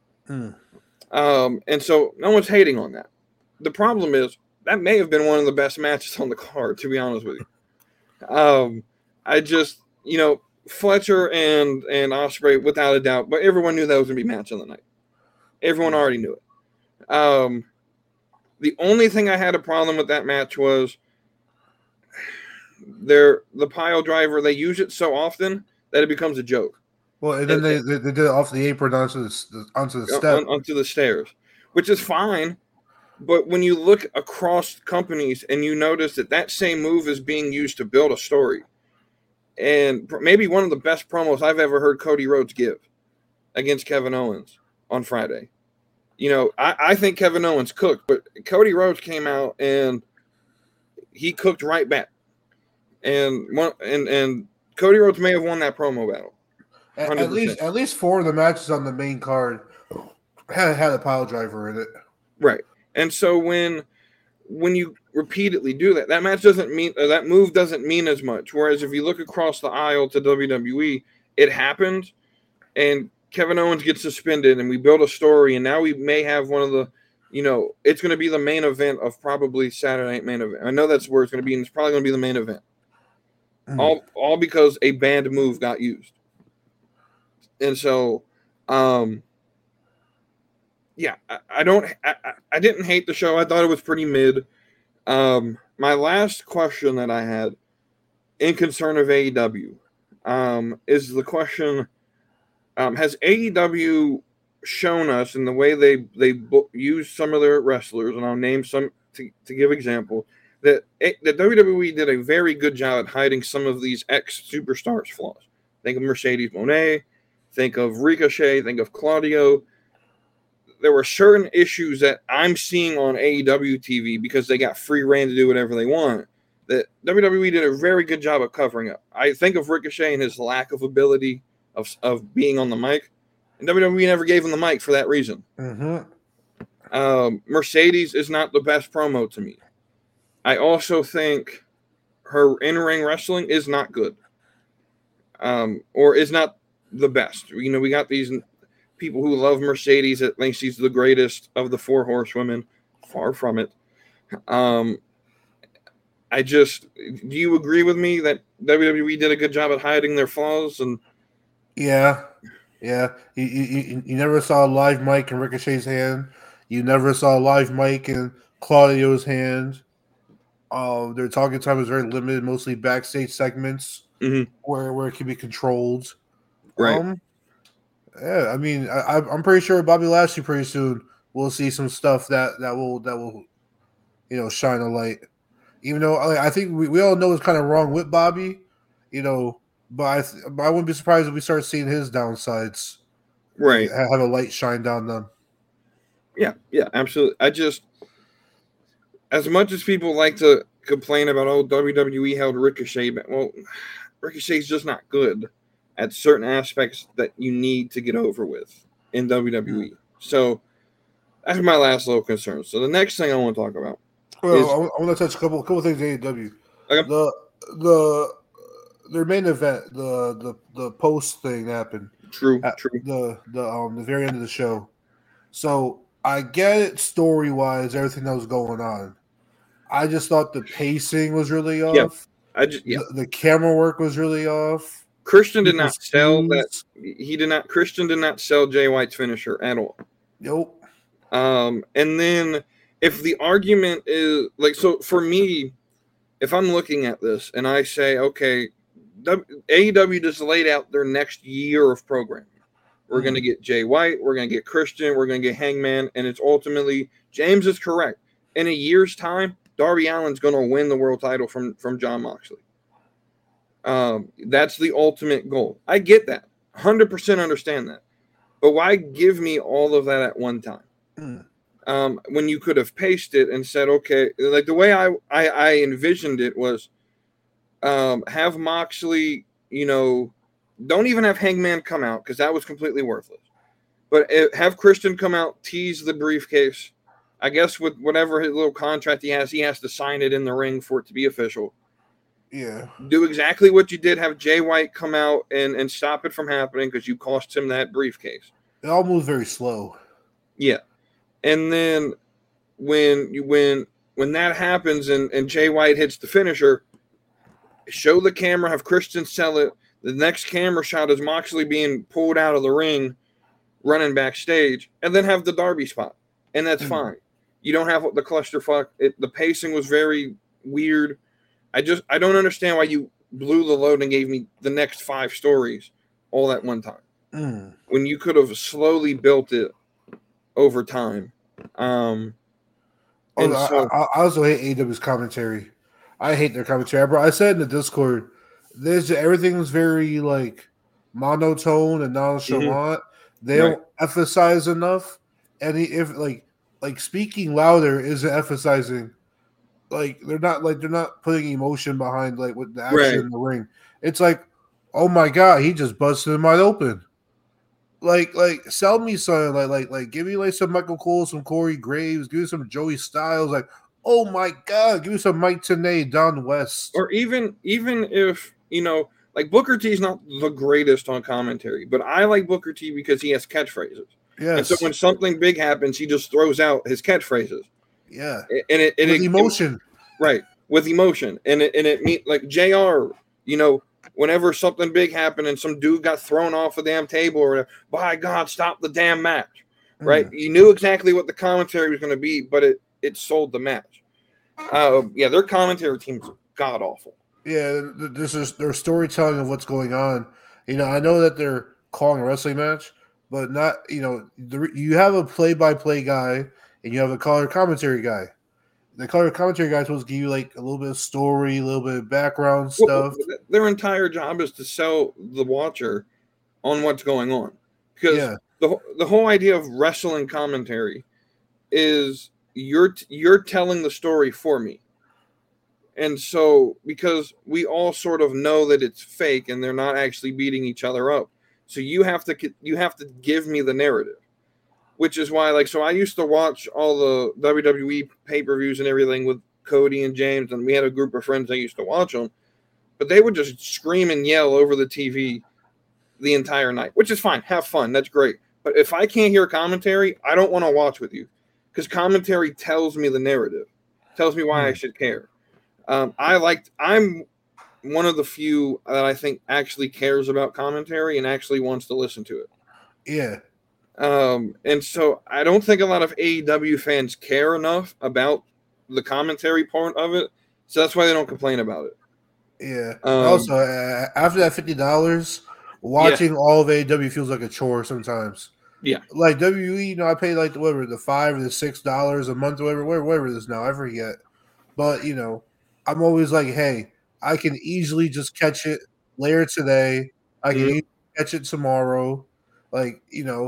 And so no one's hating on that. The problem is that may have been one of the best matches on the card, to be honest with you. I just, you know, Fletcher and Ospreay, without a doubt, but everyone knew that was going to be match of the night. Everyone already knew it. The only thing I had a problem with that match was the pile driver. They use it so often that it becomes a joke. Well, and then they did it off the apron onto the step. Onto the stairs, which is fine. But when you look across companies and you notice that same move is being used to build a story, and maybe one of the best promos I've ever heard Cody Rhodes give against Kevin Owens on Friday. You know, I think Kevin Owens cooked, but Cody Rhodes came out and he cooked right back. And Cody Rhodes may have won that promo battle. At least 4 of the matches on the main card had a pile driver in it. Right. And so when you repeatedly do that, that match doesn't mean that move doesn't mean as much. Whereas if you look across the aisle to WWE, it happened and Kevin Owens gets suspended and we build a story, and now we may have one of the, you know, it's going to be the main event of probably Saturday Night Main Event. I know that's where it's going to be, and it's probably going to be the main event. All because a banned move got used. And so, yeah, I didn't hate the show. I thought it was pretty mid. My last question that I had in concern of AEW is the question, has AEW shown us in the way they use some of their wrestlers, and I'll name some to give example, that WWE did a very good job at hiding some of these ex-superstars' flaws. Think of Mercedes Moné, think of Ricochet, think of Claudio. There were certain issues that I'm seeing on AEW TV because they got free reign to do whatever they want, that WWE did a very good job of covering up. I think of Ricochet and his lack of ability of being on the mic, and WWE never gave him the mic for that reason. Mercedes is not the best promo to me. I also think her in-ring wrestling is not good, or is not the best. You know, we got these people who love Mercedes that think she's the greatest of the 4 horsewomen. Far from it. Do you agree with me that WWE did a good job at hiding their flaws? And yeah. You never saw a live mic in Ricochet's hand. You never saw a live mic in Claudio's hand. Their talking time was very limited, mostly backstage segments where it can be controlled. Right. Yeah, I mean, I'm pretty sure Bobby Lashley pretty soon we'll see some stuff that will you know, shine a light. Even though I think we all know it's kind of wrong with Bobby, you know, but I wouldn't be surprised if we start seeing his downsides. Right. Have a light shine down them. Yeah, absolutely. As much as people like to complain about, WWE held Ricochet back, well, Ricochet's just not good at certain aspects that you need to get over with in WWE. So that's my last little concern. So the next thing I want to talk about. Well, I want to touch a couple things AEW. Okay. Their main event, the post thing happened. True. The very end of the show. So I get it story wise, everything that was going on. I just thought the pacing was really Yeah. off. Yeah. The camera work was really off. Christian did not People's sell that. cues. Christian did not sell Jay White's finisher at all. Nope. And then if the argument is like, so for me, if I'm looking at this and I say, okay, AEW just laid out their next year of programming. We're going to get Jay White, we're going to get Christian, we're going to get Hangman, and it's ultimately, James is correct. In a year's time, Darby Allin's going to win the world title from Jon Moxley. That's the ultimate goal. I get that. 100% understand that. But why give me all of that at one time? When you could have paced it and said, okay, like the way I envisioned it was have Moxley, don't even have Hangman come out because that was completely worthless. But have Christian come out, tease the briefcase. I guess with whatever his little contract he has to sign it in the ring for it to be official. Yeah. Do exactly what you did. Have Jay White come out and stop it from happening because you cost him that briefcase. It all moves very slow. Yeah. And then when that happens and Jay White hits the finisher, show the camera, have Christian sell it. The next camera shot is Moxley being pulled out of the ring, running backstage, and then have the Darby spot. And that's fine. You don't have the clusterfuck. The pacing was very weird. I don't understand why you blew the load and gave me the next 5 stories all at one time. When you could have slowly built it over time. I also hate AEW's commentary. I hate their commentary. Bro, I said in the Discord, everything's very like monotone and nonchalant. They don't emphasize enough. And if like speaking louder isn't emphasizing. Like they're not putting emotion behind like with the action in the ring. It's like, oh my god, he just busted him wide open. Like sell me something like give me like some Michael Cole, some Corey Graves, give me some Joey Styles. Like, oh my god, give me some Mike Tenay, Don West. Or even if like Booker T is not the greatest on commentary, but I like Booker T because he has catchphrases. Yes. And so when something big happens, he just throws out his catchphrases. Yeah. And it emotion. Right. With emotion. And it means like JR, whenever something big happened and some dude got thrown off a damn table or whatever, by God, stop the damn match. Right. You knew exactly what the commentary was going to be, but it sold the match. Their commentary team's god awful. Yeah, this is their storytelling of what's going on. I know that they're calling a wrestling match, but not, you have a play-by-play guy and you have a color commentary guy. The color commentary guy is supposed to give you like a little bit of story, a little bit of background stuff. Their entire job is to sell the watcher on what's going on. Because the whole idea of wrestling commentary is you're telling the story for me. And so, because we all sort of know that it's fake and they're not actually beating each other up. So you have to give me the narrative. Which is why, so I used to watch all the WWE pay-per-views and everything with Cody and James, and we had a group of friends that used to watch them. But they would just scream and yell over the TV the entire night, which is fine. Have fun. That's great. But if I can't hear commentary, I don't want to watch with you because commentary tells me the narrative, tells me why I should care. I'm one of the few that I think actually cares about commentary and actually wants to listen to it. Yeah. And so I don't think a lot of AEW fans care enough about the commentary part of it. So that's why they don't complain about it. Yeah. Also, after that $50, watching all of AEW feels like a chore sometimes. Yeah. Like WWE, I pay like the $5 or the $6 a month, whatever it is now. I forget. But, I'm always like, hey, I can easily just catch it later today. I can easily catch it tomorrow. Like,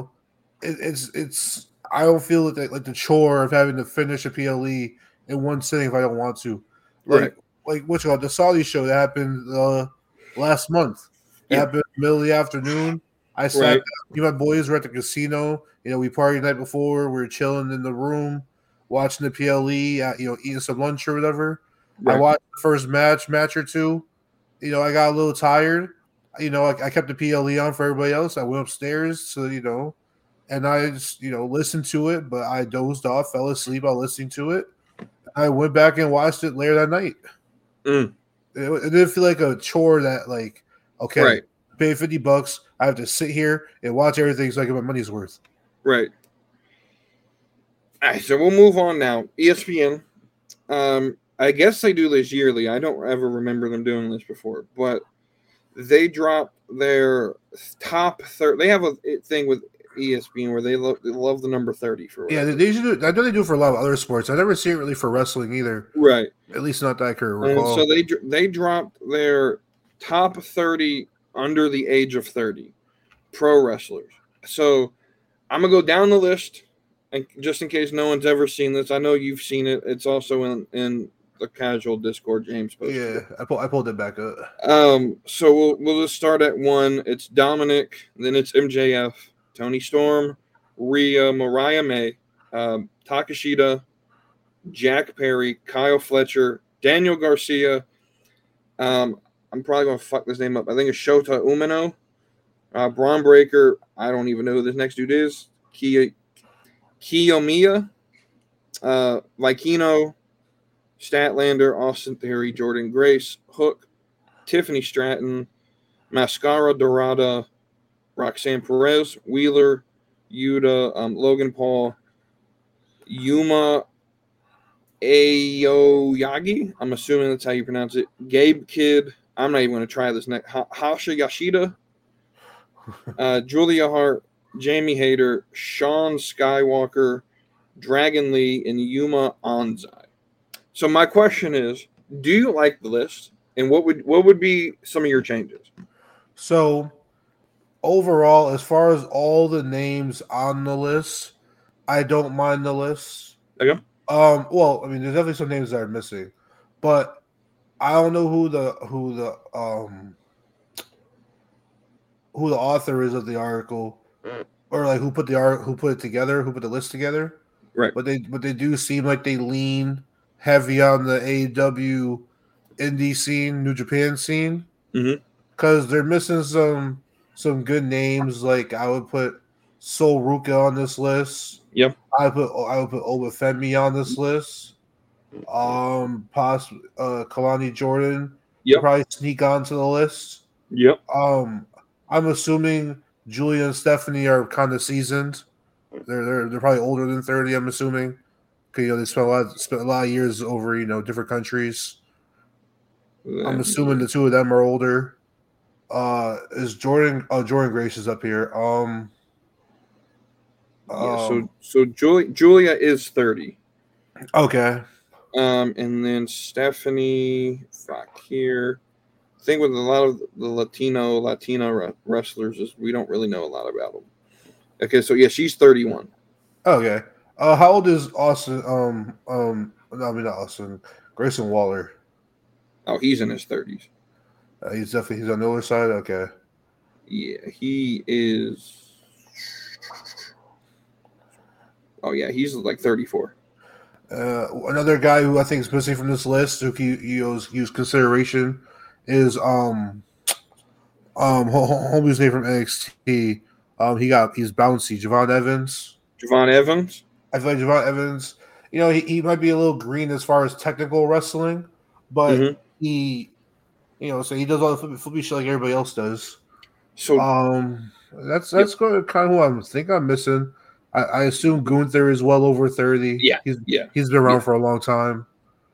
it's I don't feel like the chore of having to finish a PLE in one sitting if I don't want to. Like what's it called? The Saudi show that happened last month. It happened in the middle of the afternoon. I sat down. Me and my boys were at the casino. We partied the night before. We were chilling in the room, watching the PLE, eating some lunch or whatever. Right. I watched the first match or two. I got a little tired. I kept the PLE on for everybody else. I went upstairs, so and I just listened to it, but I dozed off, fell asleep while listening to it. I went back and watched it later that night. Mm. It didn't feel like a chore that, like, okay, Right. pay $50. I have to sit here and watch everything so I get my money's worth. Right. All right, so we'll move on now. ESPN. I guess they do this yearly. I don't ever remember them doing this before, but they drop their top 30. They have a thing with ESPN where they love the number 30 for Yeah, whatever. they usually do. I know they do it for a lot of other sports. I never see it really for wrestling either. Right. At least not that I can And recall. so they dropped their top 30 under the age of 30 pro wrestlers. So I'm going to go down the list, and just in case no one's ever seen this. I know you've seen it. It's also in the casual Discord, James posted Yeah, it. I pulled it back up. So we'll just start at 1. It's Dominic, then it's MJF, Tony Storm, Rhea, Mariah May, Takashita, Jack Perry, Kyle Fletcher, Daniel Garcia. I'm probably going to fuck this name up. I think it's Shota Umino, Braun Breaker. I don't even know who this next dude is. Kiyomiya, Vikino, Statlander, Austin Theory, Jordan Grace, Hook, Tiffany Stratton, Mascara Dorada, Roxanne Perez, Wheeler, Yuta, Logan Paul, Yuma Aoyagi. I'm assuming that's how you pronounce it. Gabe Kidd. I'm not even going to try this next. Hasha Yashida, Julia Hart, Jamie Hayter, Sean Skywalker, Dragon Lee, and Yuma Anzai. So my question is, do you like the list? And what would be some of your changes? So overall, as far as all the names on the list, I don't mind the list. Okay. Well, I mean, there's definitely some names that are missing, but I don't know who the author is of the article, or like who put it together, who put the list together. Right. But they do seem like they lean heavy on the AEW indie scene, New Japan scene, because they're missing some good names. Like I would put Sol Ruka on this list. Yep. I would put Obafemi on this list. Possibly Kalani Jordan. Yep. Probably sneak onto the list. Yep. I'm assuming Julia and Stephanie are kind of seasoned. They're probably older than 30. I'm assuming, because they spent a lot of years over different countries. I'm assuming the two of them are older. Is Jordan? Oh, Jordan Grace is up here. So Julia is 30. Okay. And then Stephanie Fakir. The thing with a lot of the Latino wrestlers is we don't really know a lot about them. Okay, so yeah, she's 31. Okay. How old is Austin? No, I mean not Austin. Grayson Waller. Oh, he's in his 30s. He's on the older side. Okay. Yeah, he is. Oh yeah, he's like 34. Another guy who I think is missing from this list, who he use consideration, is homie's name from NXT. He's bouncy. Javon Evans. Javon Evans. I feel like Javon Evans. He might be a little green as far as technical wrestling, but he, so he does all the flippy shit like everybody else does. So that's kind of who I'm missing. I assume Gunther is well over 30. Yeah, he's been around for a long time.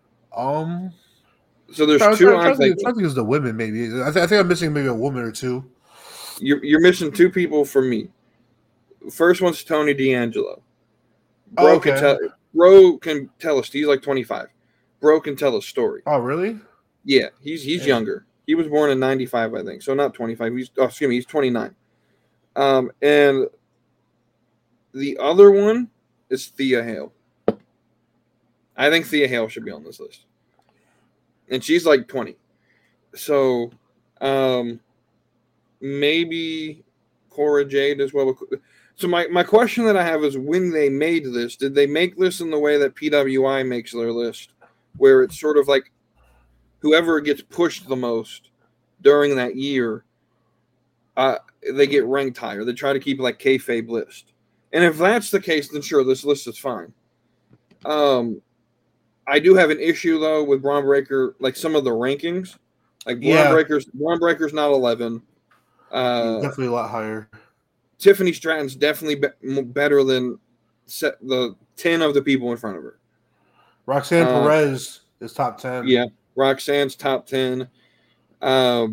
So there's two. I think it's the women. Maybe I think I'm missing maybe a woman or two. You're missing two people for me. First one's Tony D'Angelo. Bro can tell us. He's like 25. Bro can tell a story. Oh, really? Yeah, he's younger. He was born in 95, I think. So not 25. He's 29. And the other one is Thea Hale. I think Thea Hale should be on this list. And she's like 20. So maybe Cora Jade as well. So my question that I have is, when they made this, did they make this in the way that PWI makes their list, where it's sort of like whoever gets pushed the most during that year, they get ranked higher. They try to keep like kayfabe list. And if that's the case, then sure, this list is fine. I do have an issue though with Braun Breaker, like some of the rankings. Like Braun Breaker's not 11. He's definitely a lot higher. Tiffany Stratton's definitely better than the 10 of the people in front of her. Roxanne Perez is top 10. Yeah, Roxanne's top 10. I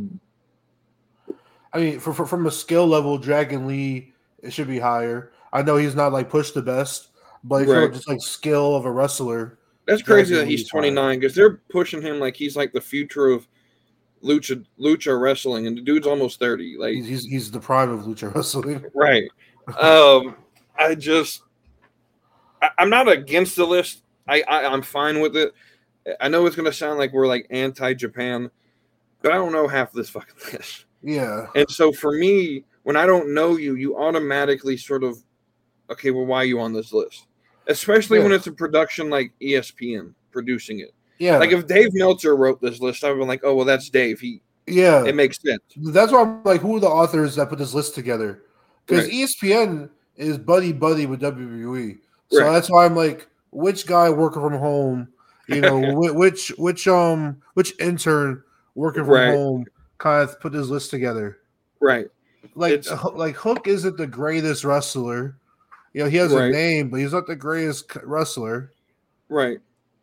mean, from a skill level, Dragon Lee, it should be higher. I know he's not like push the best, but just like skill of a wrestler. That's crazy that he's 29 because they're pushing him like he's like the future of lucha wrestling, and the dude's almost 30. Like he's the prime of lucha wrestling. Right. I'm not against the list. I'm fine with it. I know it's gonna sound like we're like anti-Japan, but I don't know half of this fucking list. Yeah. And so for me, when I don't know you, you automatically sort of, okay, well, why are you on this list? Especially when it's a production like ESPN producing it. Yeah. Like if Dave Meltzer wrote this list, I would be like, oh, well, that's Dave. It makes sense. That's why I'm like, who are the authors that put this list together? Because ESPN is buddy with WWE. So that's why I'm like, which guy working from home, which intern working from home kind of put this list together. Right. Like Hook isn't the greatest wrestler. He has a name, but he's not the greatest wrestler. Right.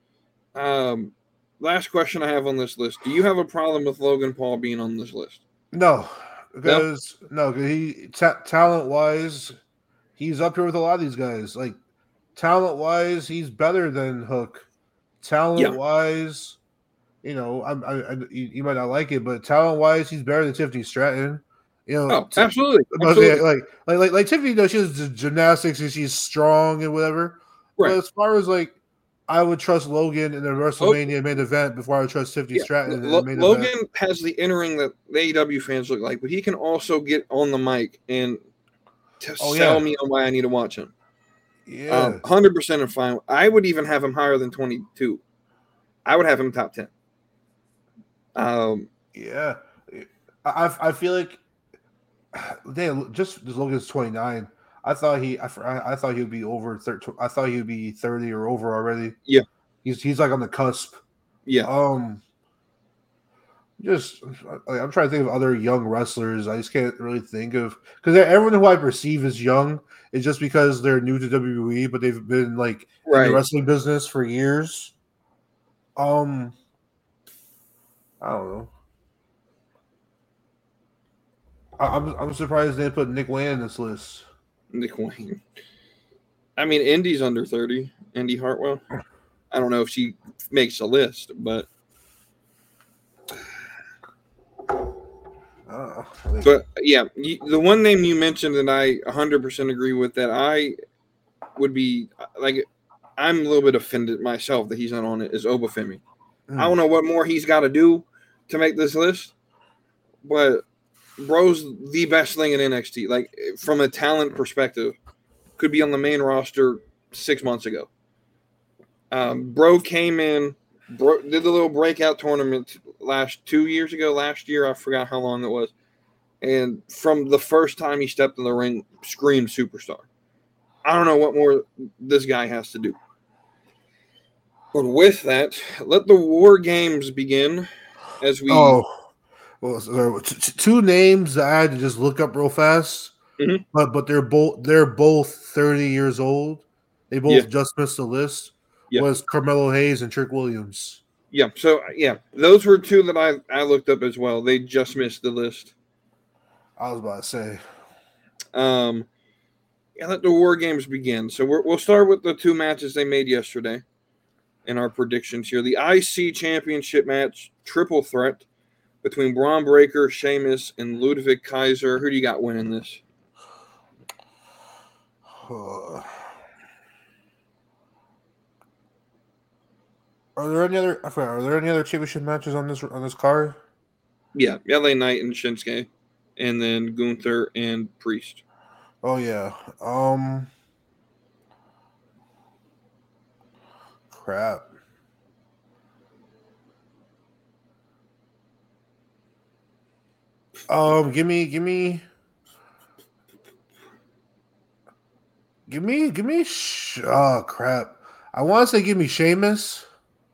Last question I have on this list. Do you have a problem with Logan Paul being on this list? No. Because he talent-wise, he's up here with a lot of these guys. Like, talent-wise, he's better than Hook. Talent-wise, you might not like it, but talent-wise, he's better than Tiffany Stratton. Absolutely. Like Tiffany, she does gymnastics and she's strong and whatever. Right. But as far as like, I would trust Logan in the WrestleMania main event before I would trust Tiffany Stratton in the main event. Logan has the in-ring that the AEW fans look like, but he can also get on the mic and sell me on why I need to watch him. Yeah, 100% are fine. I would even have him higher than 22. I would have him top 10. I feel like just Logan's 29. I thought he would be over 30. I thought he would be 30 or over already. Yeah, he's like on the cusp. Yeah. I'm trying to think of other young wrestlers. I just can't really think of, because everyone who I perceive as young is just because they're new to WWE, but they've been like in the wrestling business for years. I don't know. I'm surprised they put Nick Wayne in this list. Nick Wayne. I mean, Indy's under 30. Indy Hartwell. I don't know if she makes a list, but yeah, the one name you mentioned that I 100% agree with, that I would be like, I'm a little bit offended myself that he's not on it, is Obafemi. I don't know what more he's got to do to make this list, but bro's the best thing in NXT. Like, from a talent perspective, could be on the main roster 6 months ago. Bro came in, did the little breakout tournament last year. I forgot how long it was. And from the first time he stepped in the ring, screamed superstar. I don't know what more this guy has to do. But with that, let the War Games begin as we... Well, so two names that I had to just look up real fast, but they're both 30 years old. They both just missed the list. Was Carmelo Hayes and Trick Williams. Yeah, so those were two that I looked up as well. They just missed the list. I was about to say. Let the War Games begin. So we'll start with the two matches they made yesterday in our predictions here. The IC Championship match, triple threat, between Braun Breaker, Sheamus, and Ludwig Kaiser. Who do you got winning this? Are there any other championship matches on this card? Yeah, LA Knight and Shinsuke, and then Gunther and Priest. Oh yeah. Crap. Give me. Oh crap! I want to say give me Sheamus.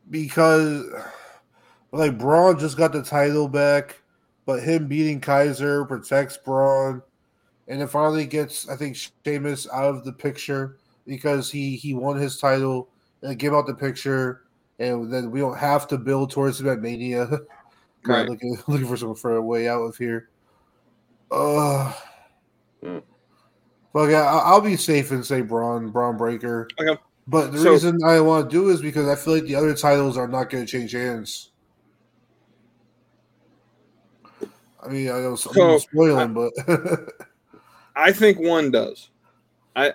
because like Braun just got the title back, but him beating Kaiser protects Braun, and it finally gets I think Sheamus out of the picture because he won his title and gave out the picture, and then we don't have to build towards him at Mania. Kind of Right. looking for a way out of here. Well, yeah, I'll be safe and say Braun Breaker. Okay. But the reason I want to do is because I feel like the other titles are not going to change hands. I mean, I know I'm spoiling, but I think one does. I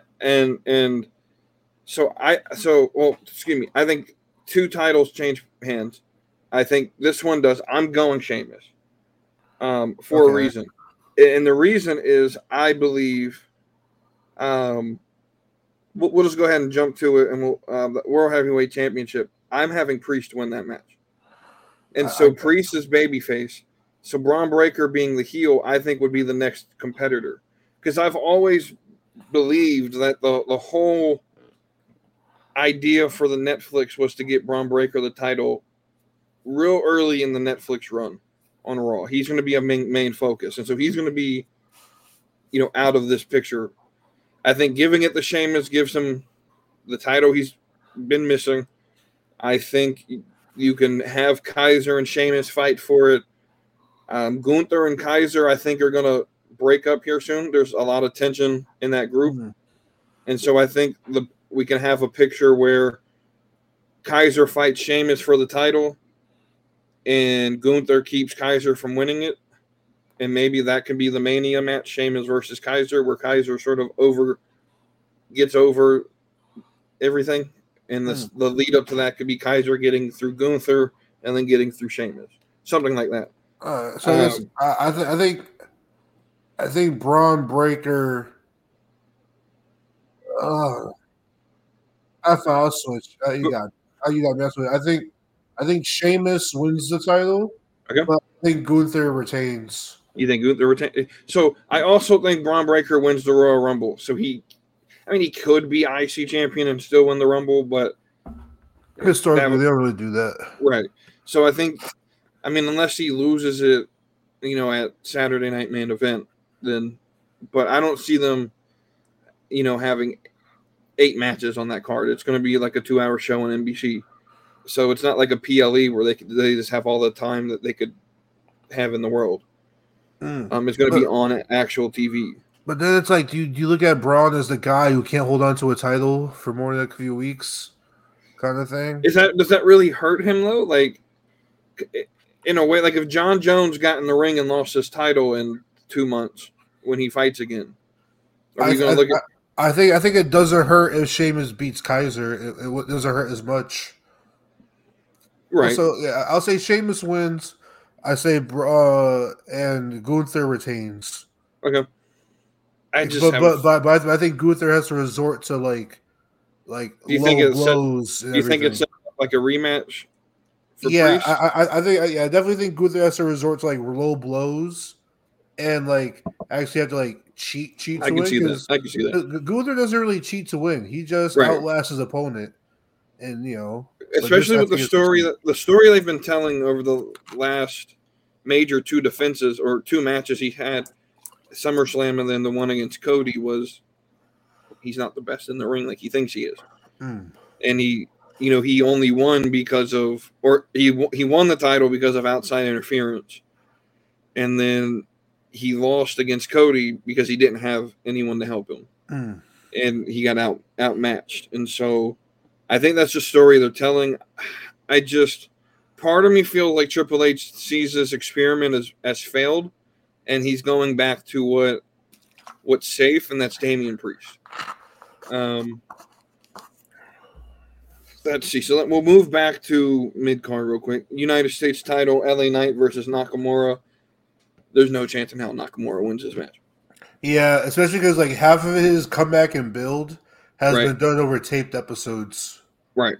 think two titles change hands. I think this one does. I'm going Sheamus for a reason. And the reason is I believe we'll just go ahead and jump to it, and we'll the World Heavyweight Championship. I'm having Priest win that match. And so Priest is babyface. So Braun Breaker being the heel, I think would be the next competitor. Because I've always believed that the whole idea for the Netflix was to get Braun Breaker the title real early in the Netflix run on Raw. He's going to be a main focus. And so he's going to be, out of this picture. I think giving it to Sheamus gives him the title he's been missing. I think you can have Kaiser and Sheamus fight for it. Gunther and Kaiser, I think, are going to break up here soon. There's a lot of tension in that group. Mm-hmm. And so I think we can have a picture where Kaiser fights Sheamus for the title and Gunther keeps Kaiser from winning it. And maybe that can be the Mania match, Sheamus versus Kaiser, where Kaiser sort of gets over everything. And the lead up to that could be Kaiser getting through Gunther and then getting through Sheamus. Something like that. I think Braun Breaker. I'll switch. You got mess with it. I think Sheamus wins the title. Okay. But I think Gunther retains. You think Gunther retains? So I also think Braun Breaker wins the Royal Rumble. So he could be IC champion and still win the Rumble, but historically they don't really do that. Right. So I think, unless he loses it, at Saturday Night Main Event, then, but I don't see them, having 8 matches on that card. It's going to be like a 2-hour show on NBC. So it's not like a PLE where they just have all the time that they could have in the world. It's going to be on actual TV. But then it's like, do you look at Braun as the guy who can't hold on to a title for more than a few weeks, kind of thing? Does that really hurt him though? Like, in a way, like if John Jones got in the ring and lost his title in 2 months when he fights again, are you going to look at? I think it doesn't hurt if Sheamus beats Kaiser. It doesn't hurt as much. Right. So yeah, I'll say Sheamus wins. I say and Gunther retains. Okay. But I think Gunther has to resort to like do you low think blows. Do you think it's like a rematch? Yeah, I definitely think Gunther has to resort to like low blows and like actually have to like cheat to win. I can see that. Gunther doesn't really cheat to win. He just outlasts his opponent, and especially with the story they've been telling over the last major 2 defenses or 2 matches he had, SummerSlam and then the one against Cody, was he's not the best in the ring like he thinks he is. And he only won because of, or he won the title because of outside interference. And then he lost against Cody because he didn't have anyone to help him. And he got outmatched. And so I think that's the story they're telling. Part of me feels like Triple H sees this experiment as failed, and he's going back to what's safe, and that's Damian Priest. Let's see. So we'll move back to mid-card real quick. United States title, LA Knight versus Nakamura. There's no chance in hell Nakamura wins this match. Yeah, especially because like half of his comeback and build has been done over taped episodes. Right.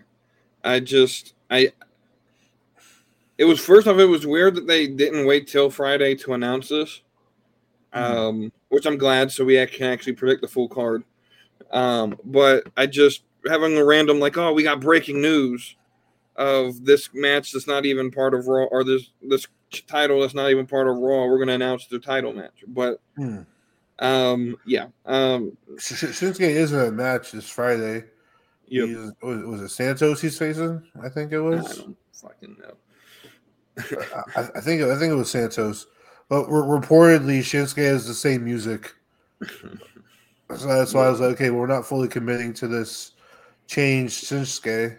It was first off, it was weird that they didn't wait till Friday to announce this, which I'm glad, so we can actually predict the full card. But having a random we got breaking news, of this match that's not even part of Raw, or this title that's not even part of Raw, we're going to announce the title match. But yeah. Shinsuke is in a match this Friday. Yep. Was it Santos he's facing? I think it was. I don't fucking know. I think it was Santos, but reportedly Shinsuke has the same music. So that's why I was like, okay, we're not fully committing to this change Shinsuke.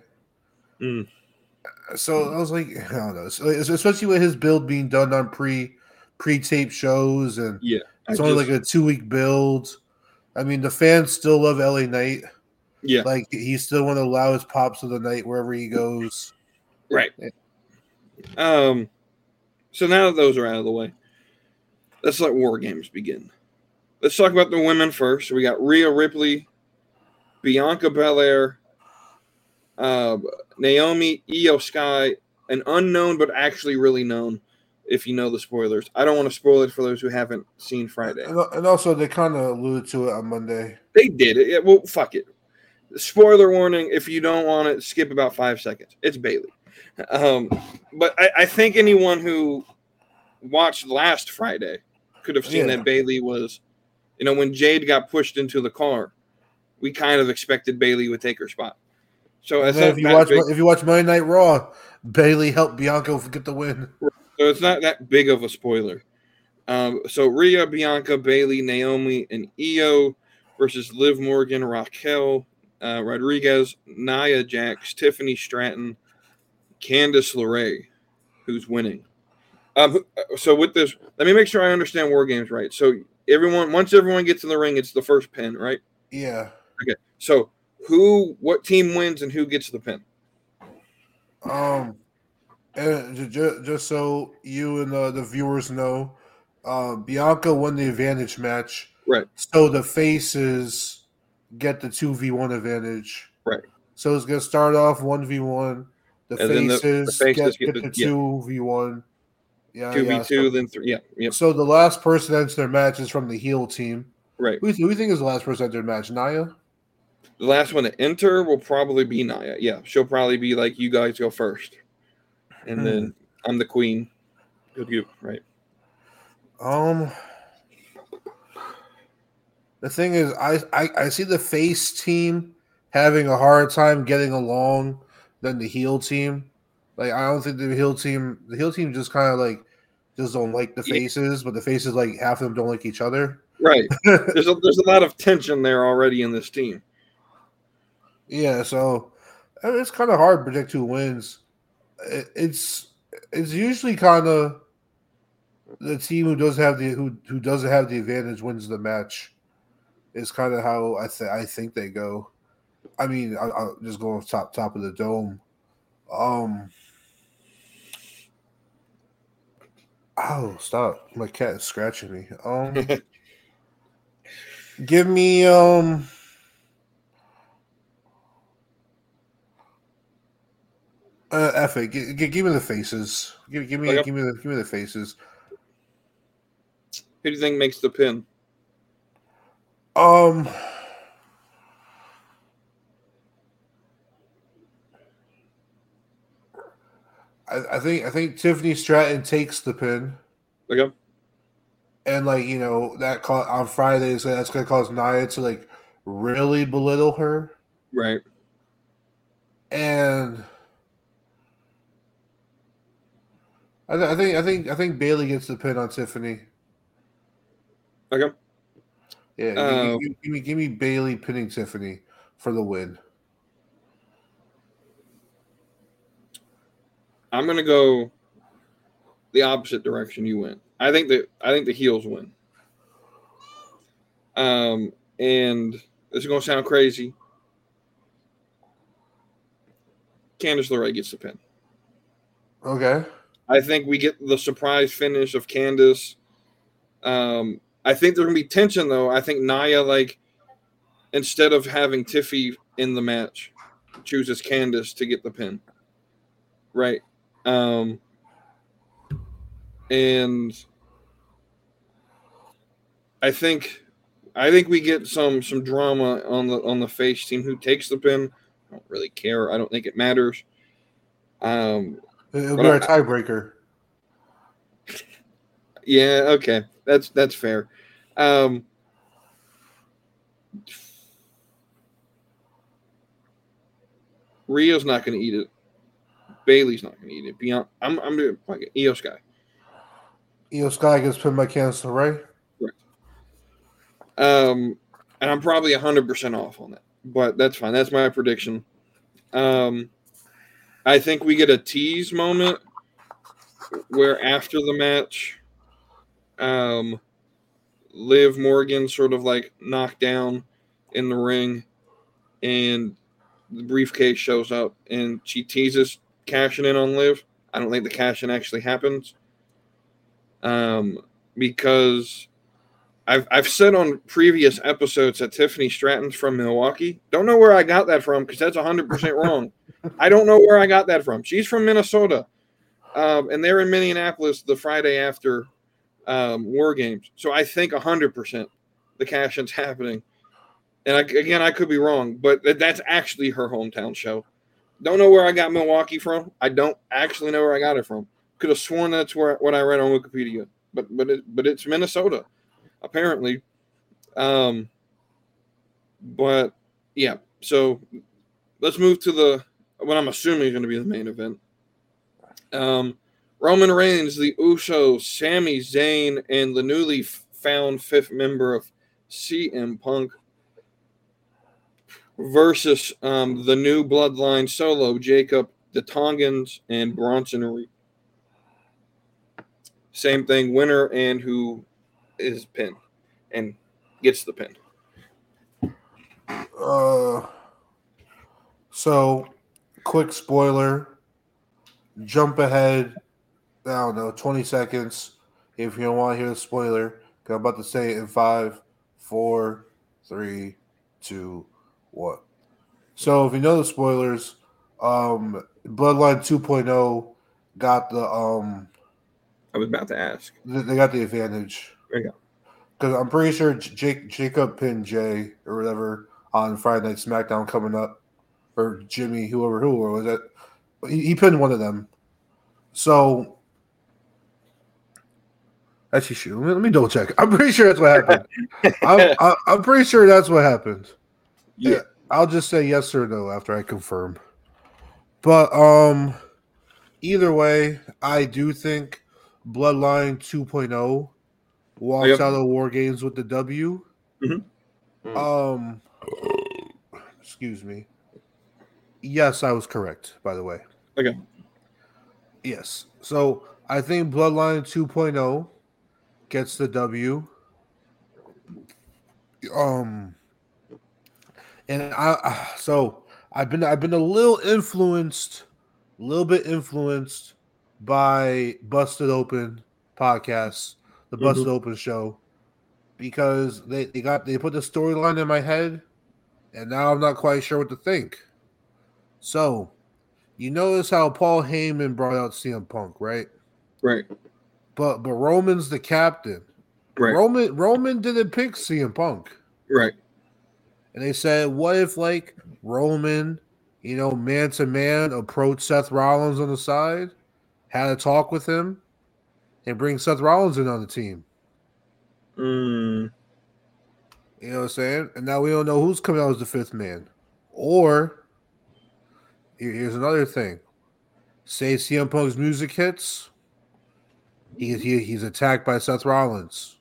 So I was like, I don't know, especially with his build being done on pre-tape shows, and it's only like a 2-week build. I mean, the fans still love LA Knight. Yeah, like he's still one of the loudest pops of the night wherever he goes. Right. So now that those are out of the way, let's let War Games begin. Let's talk about the women first. We got Rhea Ripley, Bianca Belair, Naomi, Io Sky, an unknown but actually really known, if you know the spoilers. I don't want to spoil it for those who haven't seen Friday. And also, they kind of alluded to it on Monday. They did it. Yeah, well, fuck it. Spoiler warning, if you don't want it, skip about 5 seconds. It's Bayley. But I think anyone who watched last Friday could have seen that Bayley was, when Jade got pushed into the car, we kind of expected Bayley would take her spot. So if you watch Monday Night Raw, Bayley helped Bianca get the win. So it's not that big of a spoiler. So Rhea, Bianca, Bayley, Naomi, and Io versus Liv Morgan, Raquel, Rodriguez, Nia Jax, Tiffany Stratton, Candice LeRae, who's winning. So with this, let me make sure I understand War Games right. So once everyone gets in the ring, it's the first pin, right? Yeah. Okay. So what team wins and who gets the pin? And just so you and the viewers know, Bianca won the advantage match. Right. So the faces get the 2v1 advantage. Right. So it's going to start off 1v1. The faces get the 2v1. Yeah. 2v2, then 3. Yeah. Yep. So the last person enters their match is from the heel team. Right. Who do you think is the last person entered match? Nia? The last one to enter will probably be Nia. Yeah. She'll probably be like, you guys go first. And then I'm the queen. Good, right. The thing is, I see the face team having a hard time getting along than the heel team. Like, I don't think the heel team just kind of like just don't like the faces, but the faces, like, half of them don't like each other. Right. There's a lot of tension there already in this team. Yeah, so it's kind of hard to predict who wins. It's usually kind of the team who doesn't have the advantage wins the match. Is kind of how I think they go. I mean, I'll just go off top of the dome. Oh, stop! My cat is scratching me. Give me F it. Give me the faces. Give me the faces. Who do you think makes the pin? I think Tiffany Stratton takes the pin. Okay. And that on Friday, so that's gonna cause Nia to like really belittle her. Right. And I think Bayley gets the pin on Tiffany. Okay. Yeah, give me Bayley pinning Tiffany for the win. I'm gonna go the opposite direction you went. I think the heels win. And this is gonna sound crazy. Candice LeRae gets the pin. Okay. I think we get the surprise finish of Candice. I think there's gonna be tension though. I think Nia, like, instead of having Tiffy in the match, chooses Candice to get the pin. Right. And I think we get some drama on the face team who takes the pin. I don't really care. I don't think it matters. It'll but be our tiebreaker. Yeah, okay, that's fair. Rio's not going to eat it. Bailey's not going to eat it. Beyond, I'm like Io Sky. Io Sky gets pinned by Candice LeRae. And I'm probably 100% off on that, but that's fine. That's my prediction. I think we get a tease moment where after the match, Liv Morgan sort of like knocked down in the ring, and the briefcase shows up, and she teases cashing in on Liv. I don't think the cash in actually happens, because I've said on previous episodes that Tiffany Stratton's from Milwaukee. Don't know where I got that from because that's 100% wrong. I don't know where I got that from. She's from Minnesota, and they're in Minneapolis the Friday after War Games. So I think 100% the cash-in's happening. And I could be wrong, but that's actually her hometown show. Don't know where I got Milwaukee from. I don't actually know where I got it from. Could have sworn that's what I read on Wikipedia, but it's Minnesota, apparently. But yeah, so let's move to what I'm assuming is going to be the main event. Roman Reigns, the Usos, Sami Zayn, and the newly found fifth member of CM Punk versus the new Bloodline Solo, Jacob, the Tongans, and Bronson Reed. Same thing, winner and who is pinned and gets the pin. So, quick spoiler. Jump ahead, I don't know, 20 seconds if you don't want to hear the spoiler. I'm about to say it in 5, 4, 3, 2, 1. So, if you know the spoilers, Bloodline 2.0 got the I was about to ask. They got the advantage. There you go. Because I'm pretty sure Jacob pinned Jay or whatever on Friday Night SmackDown coming up, or Jimmy, who was it? He pinned one of them. So, actually, shoot. Let me double check. I'm pretty sure that's what happened. I'm pretty sure that's what happened. Yeah. I'll just say yes or no after I confirm. But either way, I do think Bloodline 2.0 walks out of War Games with the W. Mm-hmm. Excuse me. Yes, I was correct, by the way. Okay. Yes. So I think Bloodline 2.0 gets the W. And I've been a little bit influenced by Busted Open podcasts, the Busted Open show, because they put the storyline in my head, and now I'm not quite sure what to think. So, you notice how Paul Heyman brought out CM Punk, right? Right. But Roman's the captain. Right. Roman didn't pick CM Punk. Right. And they said, what if like Roman, man to man, approached Seth Rollins on the side, had a talk with him, and bring Seth Rollins in on the team? You know what I'm saying? And now we don't know who's coming out as the fifth man. Or here's another thing. Say CM Punk's music hits, he's attacked by Seth Rollins.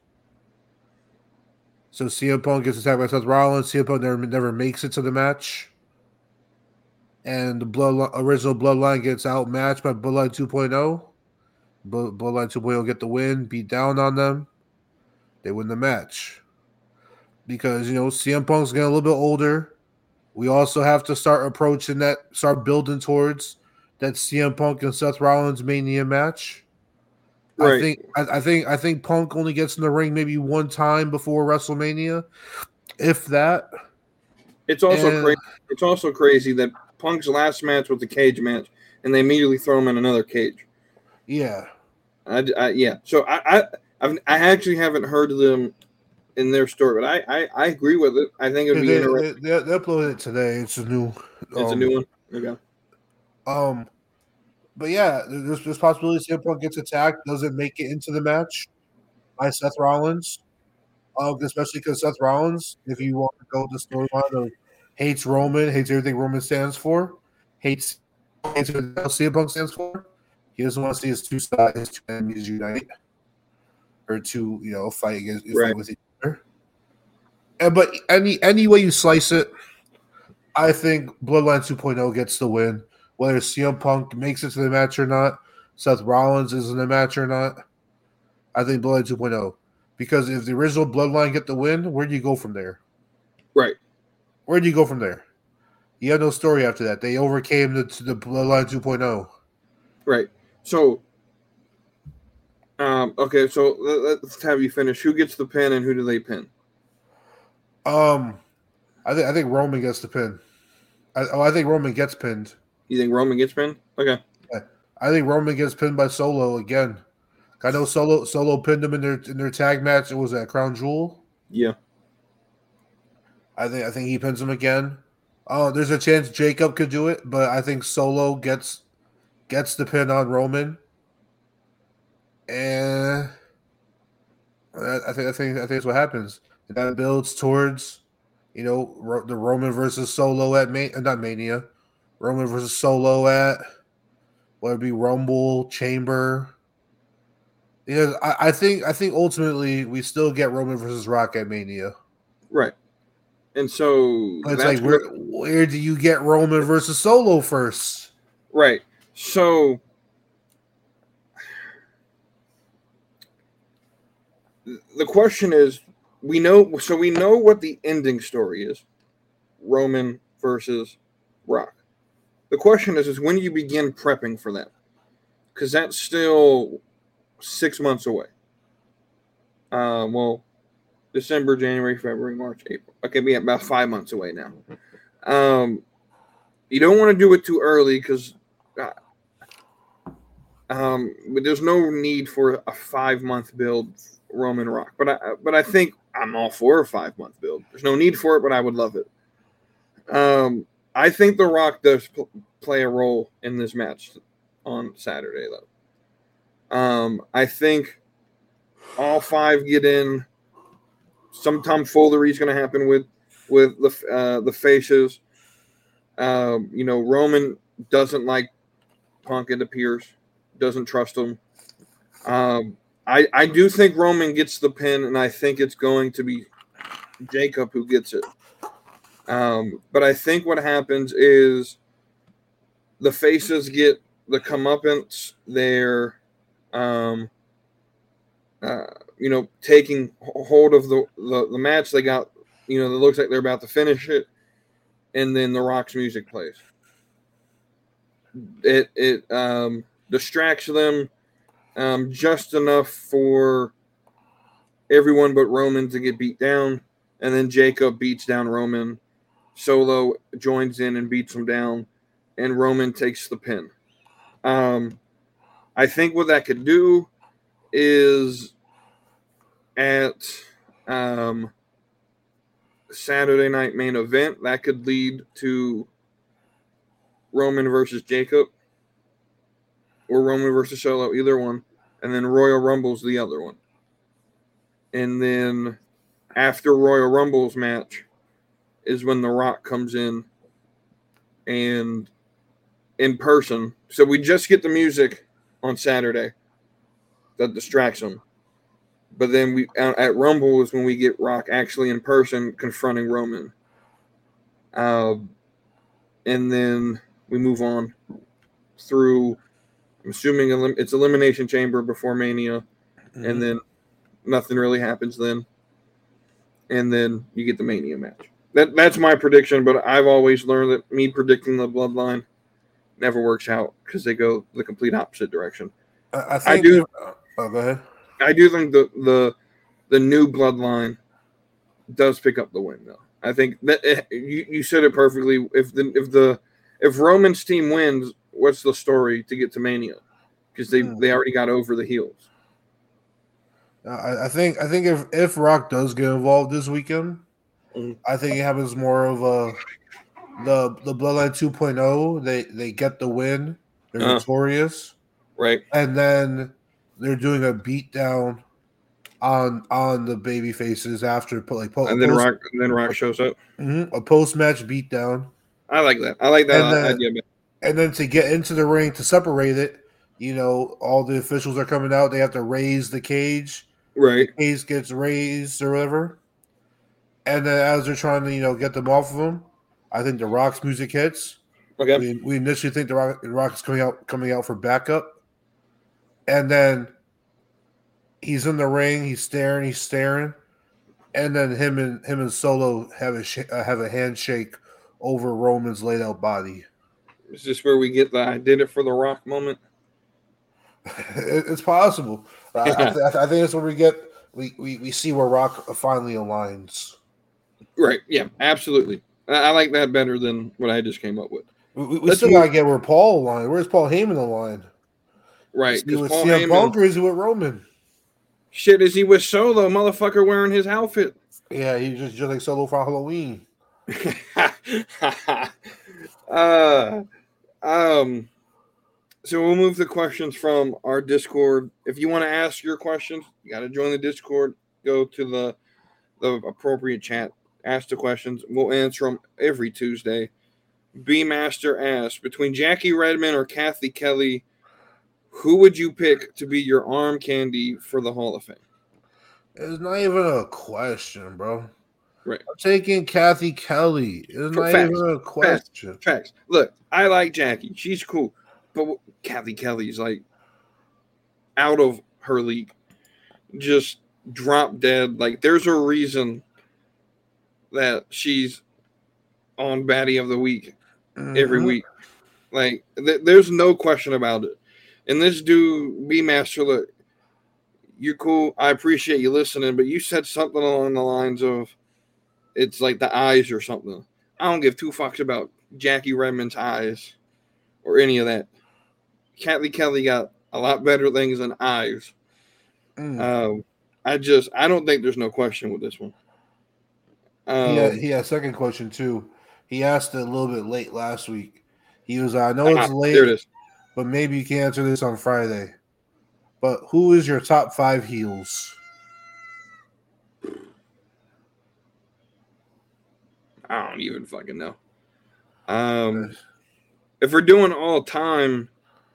So CM Punk gets attacked by Seth Rollins. CM Punk never makes it to the match. And the original Bloodline gets outmatched by Bloodline 2.0. Bloodline 2.0 get the win, beat down on them. They win the match. Because, CM Punk's getting a little bit older. We also have to start building towards that CM Punk and Seth Rollins Mania match. Right. I think Punk only gets in the ring maybe one time before WrestleMania, if that. It's also crazy that Punk's last match was the cage match, and they immediately throw him in another cage. Yeah. Yeah. So I actually haven't heard of them in their story, but I agree with it. I think it'd be interesting. They uploaded it today. It's a new. It's a new one. Okay. But yeah, there's possibility CM Punk gets attacked, doesn't make it into the match by Seth Rollins. Especially because Seth Rollins, if you want to go with the storyline of hates Roman, hates everything Roman stands for, hates everything else CM Punk stands for. He doesn't want to see his two sides, his two enemies unite or to fight Right. with each other. But any way you slice it, I think Bloodline 2.0 gets the win. Whether CM Punk makes it to the match or not, Seth Rollins is in the match or not, I think Bloodline 2.0. Because if the original Bloodline get the win, where do you go from there? Right. Where do you go from there? You have no story after that. They overcame the Bloodline 2.0. Right. So, okay. So let's have you finish. Who gets the pin and who do they pin? I think Roman gets the pin. I think Roman gets pinned. You think Roman gets pinned? Okay. I think Roman gets pinned by Solo again. I know Solo pinned him in their tag match. It was at Crown Jewel. Yeah. I think he pins him again. There's a chance Jacob could do it, but I think Solo gets the pin on Roman. And I think that's what happens. And that builds towards, the Roman versus Solo at not Mania, Roman versus Solo at whether it be Rumble, Chamber. Because I think ultimately we still get Roman versus Rock at Mania. Right. And so but it's like where do you get Roman versus Solo first? Right. So the question is, we know what the ending story is. Roman versus Rock. The question is when do you begin prepping for that? Because that's still 6 months away. December, January, February, March, April. Okay, we have about 5 months away now. You don't want to do it too early because there's no need for a 5-month build Roman Rock. But I think I'm all for a 5-month build. There's no need for it, but I would love it. I think The Rock does play a role in this match on Saturday, though. I think all 5 get in. Some tomfoolery is going to happen with the faces. Roman doesn't like Punk, it appears. Doesn't trust him. I do think Roman gets the pin, and I think it's going to be Jacob who gets it. But I think what happens is the faces get the comeuppance. They're, taking hold of the match. They got, it looks like they're about to finish it, and then The Rock's music plays. It distracts them just enough for everyone but Roman to get beat down, and then Jacob beats down Roman. Solo joins in and beats him down, and Roman takes the pin. I think what that could do is at Saturday night main event, that could lead to Roman versus Jacob or Roman versus Solo, either one, and then Royal Rumble's the other one. And then after Royal Rumble's match is when The Rock comes in and in person. So we just get the music on Saturday that distracts him. But then at Rumble is when we get Rock actually in person confronting Roman. And then we move on through, I'm assuming it's Elimination Chamber before Mania. Mm-hmm. And then nothing really happens then. And then you get the Mania match. That's my prediction, but I've always learned that me predicting the Bloodline never works out because they go the complete opposite direction. I do. Go ahead. I do think the new Bloodline does pick up the win, though. I think that you said it perfectly. If Roman's team wins, what's the story to get to Mania? Because they already got over the heels. I think if Rock does get involved this weekend, I think it happens more of the Bloodline 2.0. They get the win, They're Uh-huh. victorious, Right. and then they're doing a beatdown on the baby faces after And then Rock shows up. a post match beatdown, I like that. I like that and then idea. and then to get into the ring to separate it, all the officials are coming out. They have to raise the cage. Right. The cage gets raised or whatever, and then as they're trying to get them off of him, I think the Rock's music hits. Okay. We initially think the Rock is coming out for backup, and then he's in the ring. He's staring, and then him and Solo have a handshake over Roman's laid out body. Is this where we get the "I did it for the Rock" moment? It's possible. I think that's where we get we see where Rock finally aligns. Right. Yeah. Absolutely. I like that better than what I just came up with. We still gotta get where Paul aligned. Where's Paul Heyman aligned? Right. Is he Because with Paul CM Heyman. Punk or is he with Roman? Shit, is he with Solo, motherfucker, wearing his outfit? Yeah, he's just like Solo for Halloween. So we'll move the questions from our Discord. If you want to ask your questions, you got to join the Discord. Go to the appropriate chat. Ask the questions. We'll answer them every Tuesday. B Master asks, between Jackie Redmond or Kathy Kelly, who would you pick to be your arm candy for the Hall of Fame? It's not even a question, bro. Right. I'm taking Kathy Kelly. It's not Facts. even a question. Facts. Look, I like Jackie. She's cool. But Kathy Kelly's like out of her league. Just drop dead. Like, there's a reason that she's on Baddie of the Week every week. Like, there's no question about it. And this dude, B Master, look, you're cool. I appreciate you listening, but you said something along the lines of it's like the eyes or something. I don't give two fucks about Jackie Redmond's eyes or any of that. Kathy Kelly got a lot better things than eyes. I don't think there's no question with this one. He had a second question too. He asked it a little bit late last week. He was, I know it's late, there it is. but maybe you can answer this on Friday. But who is your top 5 heels? I don't even fucking know. If we're doing all time,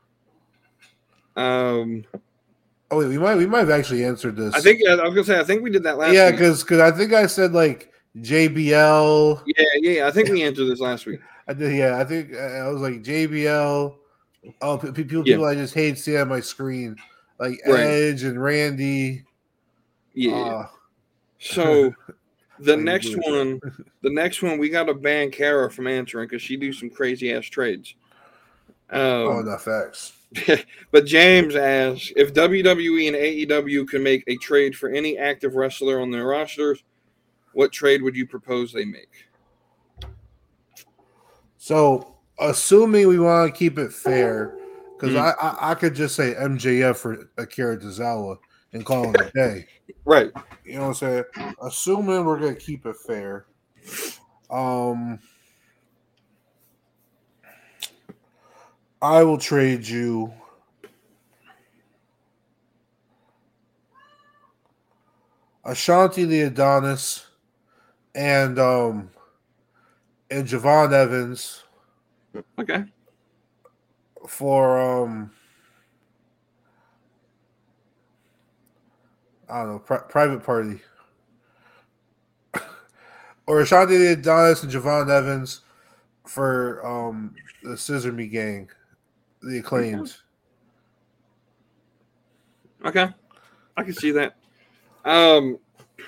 we might have actually answered this. I think I was gonna say I think we did that last week. Yeah, because I think I said like JBL. Yeah. I think we answered this last week. I did. Yeah, I think I was like JBL. Oh, people I just hate seeing on my screen, like Edge and Randy. Yeah. So the next one, we got to ban Kara from answering because she do some crazy ass trades. No facts. But James asks, if WWE and AEW can make a trade for any active wrestler on their rosters, what trade would you propose they make? So, assuming we want to keep it fair, because I could just say MJF for Akira Tozawa and call it a day. Right. You know what I'm saying? Assuming we're going to keep it fair. I will trade you Ashanti the Adonis and Javon Evans. Okay. For I don't know, private party. Or Ashanti the Adonis and Javon Evans for the Scissor Me Gang, the Acclaimed. Okay. I can see that. So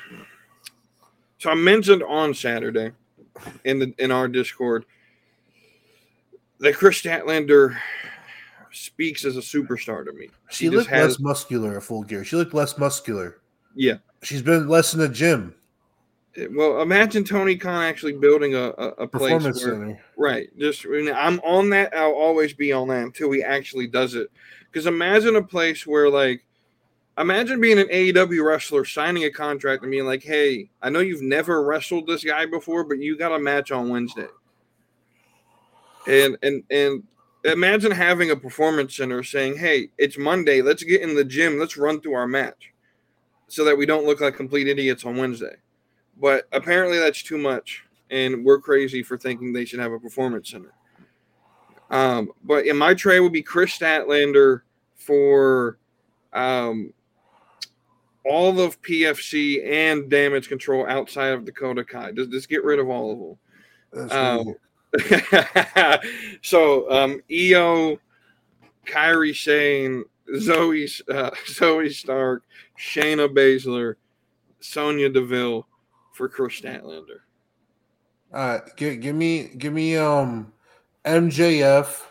I mentioned on Saturday in our Discord that Chris Statlander speaks as a superstar to me. She looked less muscular at Full Gear. She looked less muscular. Yeah. She's been less in the gym. Well, imagine Tony Khan actually building a performance place where, center. Right. Just I'm on that. I'll always be on that until he actually does it. Because imagine a place where, like, imagine being an AEW wrestler, signing a contract and being like, hey, I know you've never wrestled this guy before, but you got a match on Wednesday. And Imagine having a performance center saying, "Hey, it's Monday. Let's get in the gym. Let's run through our match, so that we don't look like complete idiots on Wednesday." But apparently, that's too much, and we're crazy for thinking they should have a performance center. But in my trade would be Chris Statlander for all of PFC and Damage Control outside of Dakota Kai. Just get rid of all of them. So EO, Kairi Sane, Zoe Stark, Shayna Baszler, Sonya Deville for Chris Statlander. Give me MJF,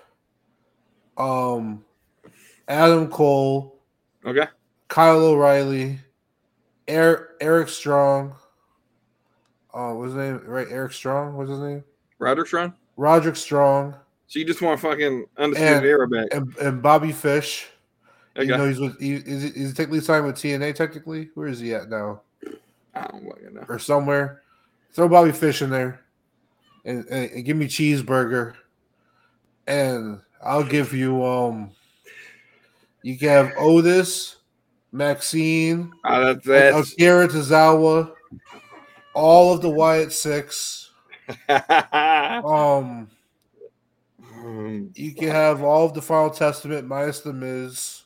Adam Cole, Okay. Kyle O'Reilly, Eric Strong. What's his name? Right, Eric Strong. What's his name? Roderick Strong. Roderick Strong. So you just want fucking Undisputed Era back? And Bobby Fish. Okay. You know he's with. Is he technically signed with TNA? Technically, where is he at now? I don't know. Or somewhere. Throw Bobby Fish in there, and give me Cheeseburger, and I'll give you You can have Otis, Maxine, Akira Tozawa, all of the Wyatt Six. You can have all of the Final Testament minus the Miz,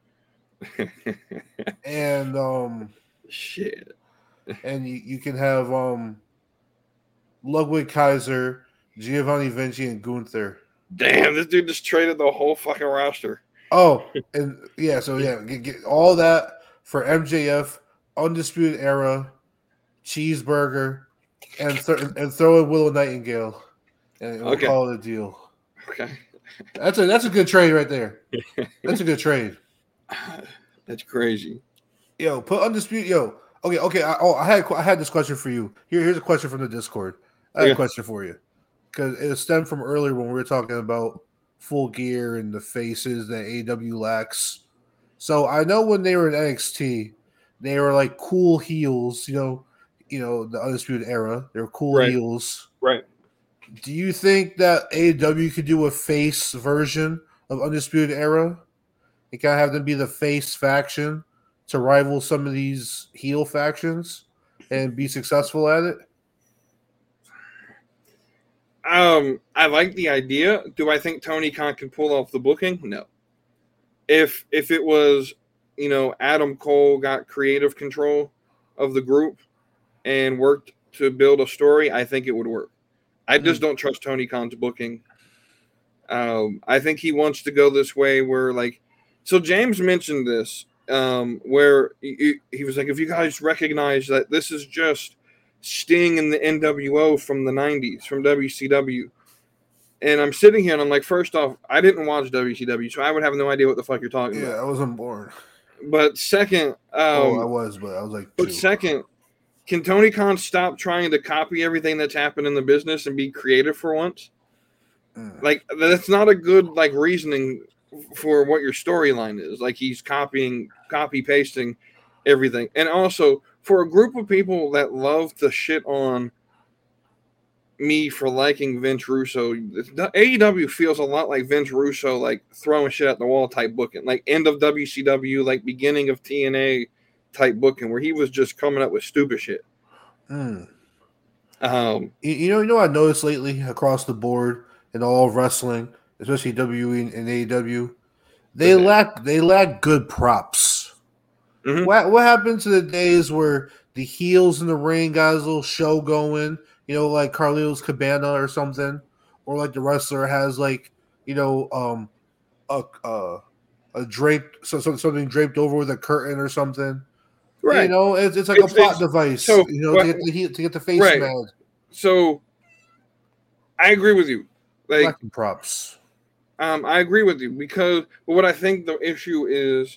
and shit, and you can have Ludwig Kaiser, Giovanni Vinci, and Gunther. Damn, this dude just traded the whole fucking roster. Oh, and yeah, so yeah, get all that for MJF, Undisputed Era, Cheeseburger, and throw in Willow Nightingale, and we'll call it a deal. Okay, that's a good trade right there. That's a good trade. That's crazy. Yo, put Undisputed. Yo, okay. I had this question for you. Here's a question from the Discord. I have a question for you because it stemmed from earlier when we were talking about Full Gear and the faces that AEW lacks. So I know when they were in NXT, they were like cool heels. You know the Undisputed Era. They were cool heels. Right. Do you think that AEW could do a face version of Undisputed Era? You kind of have them be the face faction to rival some of these heel factions and be successful at it? I like the idea. Do I think Tony Khan can pull off the booking? No. If it was, Adam Cole got creative control of the group and worked to build a story, I think it would work. I just don't trust Tony Khan's booking. I think he wants to go this way where, so James mentioned this, where he was like, if you guys recognize that this is just Sting and the NWO from the 90s, from WCW. And I'm sitting here and I'm like, first off, I didn't watch WCW, so I would have no idea what the fuck you're talking about. Yeah, I wasn't born. But second, I was like, but second, can Tony Khan stop trying to copy everything that's happened in the business and be creative for once? That's not a good reasoning for what your storyline is. He's copy pasting everything. And also, for a group of people that love to shit on me for liking Vince Russo, the AEW feels a lot like Vince Russo, throwing shit at the wall type booking, end of WCW, beginning of TNA type booking, where he was just coming up with stupid shit. You know, I noticed lately across the board in all of wrestling, especially WWE and AEW, they lack good props. Mm-hmm. What happened to the days where the heels in the ring got his little show going, like Carlitos Cabana or something, or the wrestler has a draped something draped over with a curtain or something. Right. It's like a plot device, to get the face mad. So I agree with you. Lacking props. I agree with you because what I think the issue is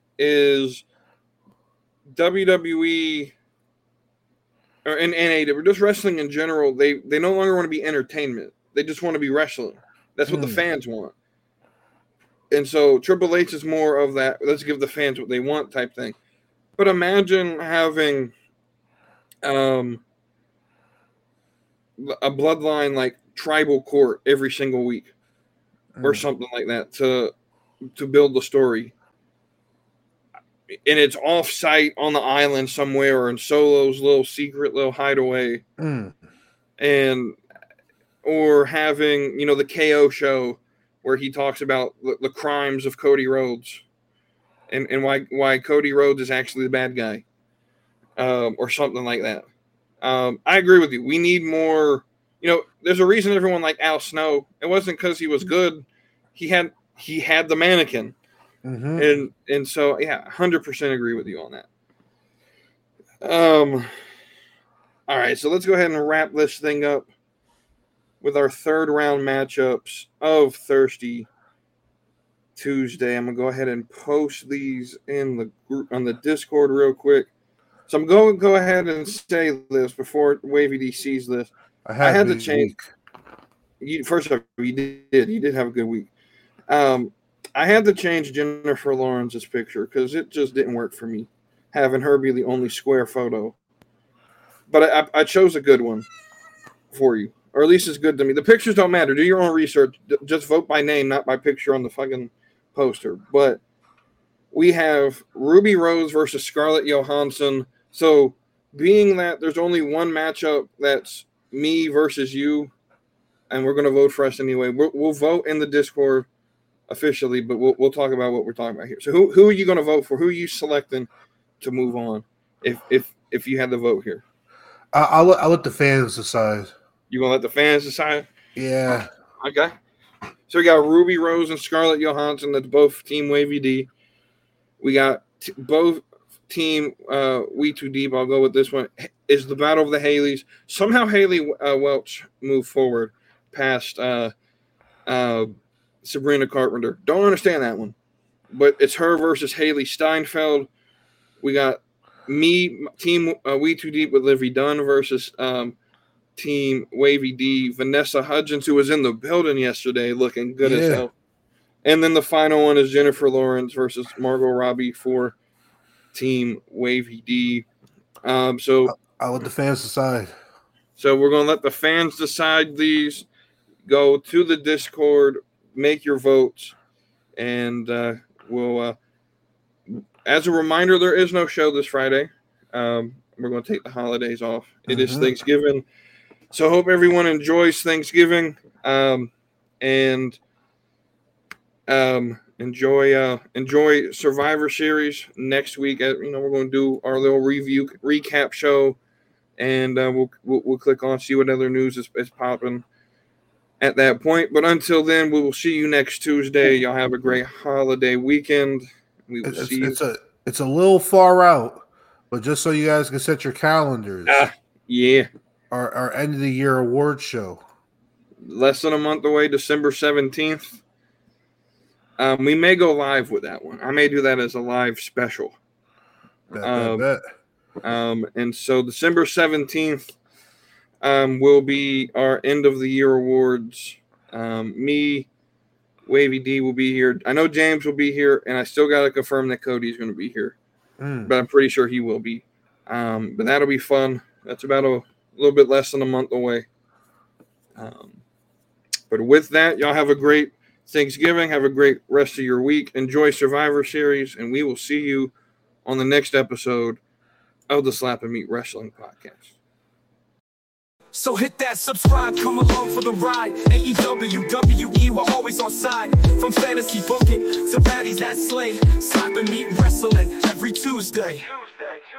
WWE or NAW, just wrestling in general, they no longer want to be entertainment. They just want to be wrestling. That's what the fans want. And so Triple H is more of that, let's give the fans what they want type thing. But imagine having a bloodline tribal court every single week. or something like that to build the story. And it's off-site on the island somewhere or in Solo's little secret little hideaway. And or having, the KO show where he talks about the crimes of Cody Rhodes and why Cody Rhodes is actually the bad guy, or something like that. I agree with you. We need more. There's a reason everyone liked Al Snow. It wasn't because he was good. He had the mannequin. And so, yeah, 100% agree with you on that. All right, so let's go ahead and wrap this thing up with our third round matchups of Thirsty Tuesday. I'm gonna go ahead and post these in the group on the Discord real quick. So I'm going to go ahead and say this before Wavy D sees this. I had to change. First off, you did have a good week. I had to change Jennifer Lawrence's picture because it just didn't work for me, having her be the only square photo. But I chose a good one for you, or at least it's good to me. The pictures don't matter. Do your own research. Just vote by name, not by picture on the fucking poster. But we have Ruby Rose versus Scarlett Johansson. So being that there's only one matchup that's me versus you, and we're going to vote for us anyway, we'll vote in the Discord officially, but we'll talk about what we're talking about here. So who are you going to vote for? Who are you selecting to move on if you had the vote here? I'll let the fans decide. You going to let the fans decide? Yeah. Okay. So we got Ruby Rose and Scarlett Johansson. That's both Team Wavy D. We got both Team We Too Deep. I'll go with this one. Is the Battle of the Haleys. Somehow Haley Welch moved forward past Sabrina Carpenter. Don't understand that one. But it's her versus Haley Steinfeld. We got Team We Too Deep with Livy Dunn versus Team Wavy D, Vanessa Hudgens, who was in the building yesterday looking good as hell. And then the final one is Jennifer Lawrence versus Margot Robbie for Team Wavy D. So I'll let the fans decide. So we're going to let the fans decide these. Go to the Discord, make your votes, and we'll as a reminder, there is no show this Friday. We're going to take the holidays off. It is Thanksgiving. So hope everyone enjoys Thanksgiving, and enjoy Survivor Series next week. We're going to do our little recap show, and we'll click on, see what other news is popping at that point. But until then, we will see you next Tuesday. Y'all have a great holiday weekend. We will see you. It's a little far out, but just so you guys can set your calendars. Yeah. Our end of the year award show. Less than a month away, December 17th. We may go live with that one. I may do that as a live special. Bet. And so December 17th will be our end of the year awards. Me, Wavy D will be here. I know James will be here, and I still got to confirm that Cody's going to be here. But I'm pretty sure he will be. But that'll be fun. That's about a little bit less than a month away. But with that, y'all have a great Thanksgiving. Have a great rest of your week. Enjoy Survivor Series, and we will see you on the next episode of the Slap and Meat Wrestling Podcast. So hit that subscribe, come along for the ride. AEW, WWE, we're always on side. From fantasy booking to baddies that slay. Slap and Meat Wrestling every Tuesday.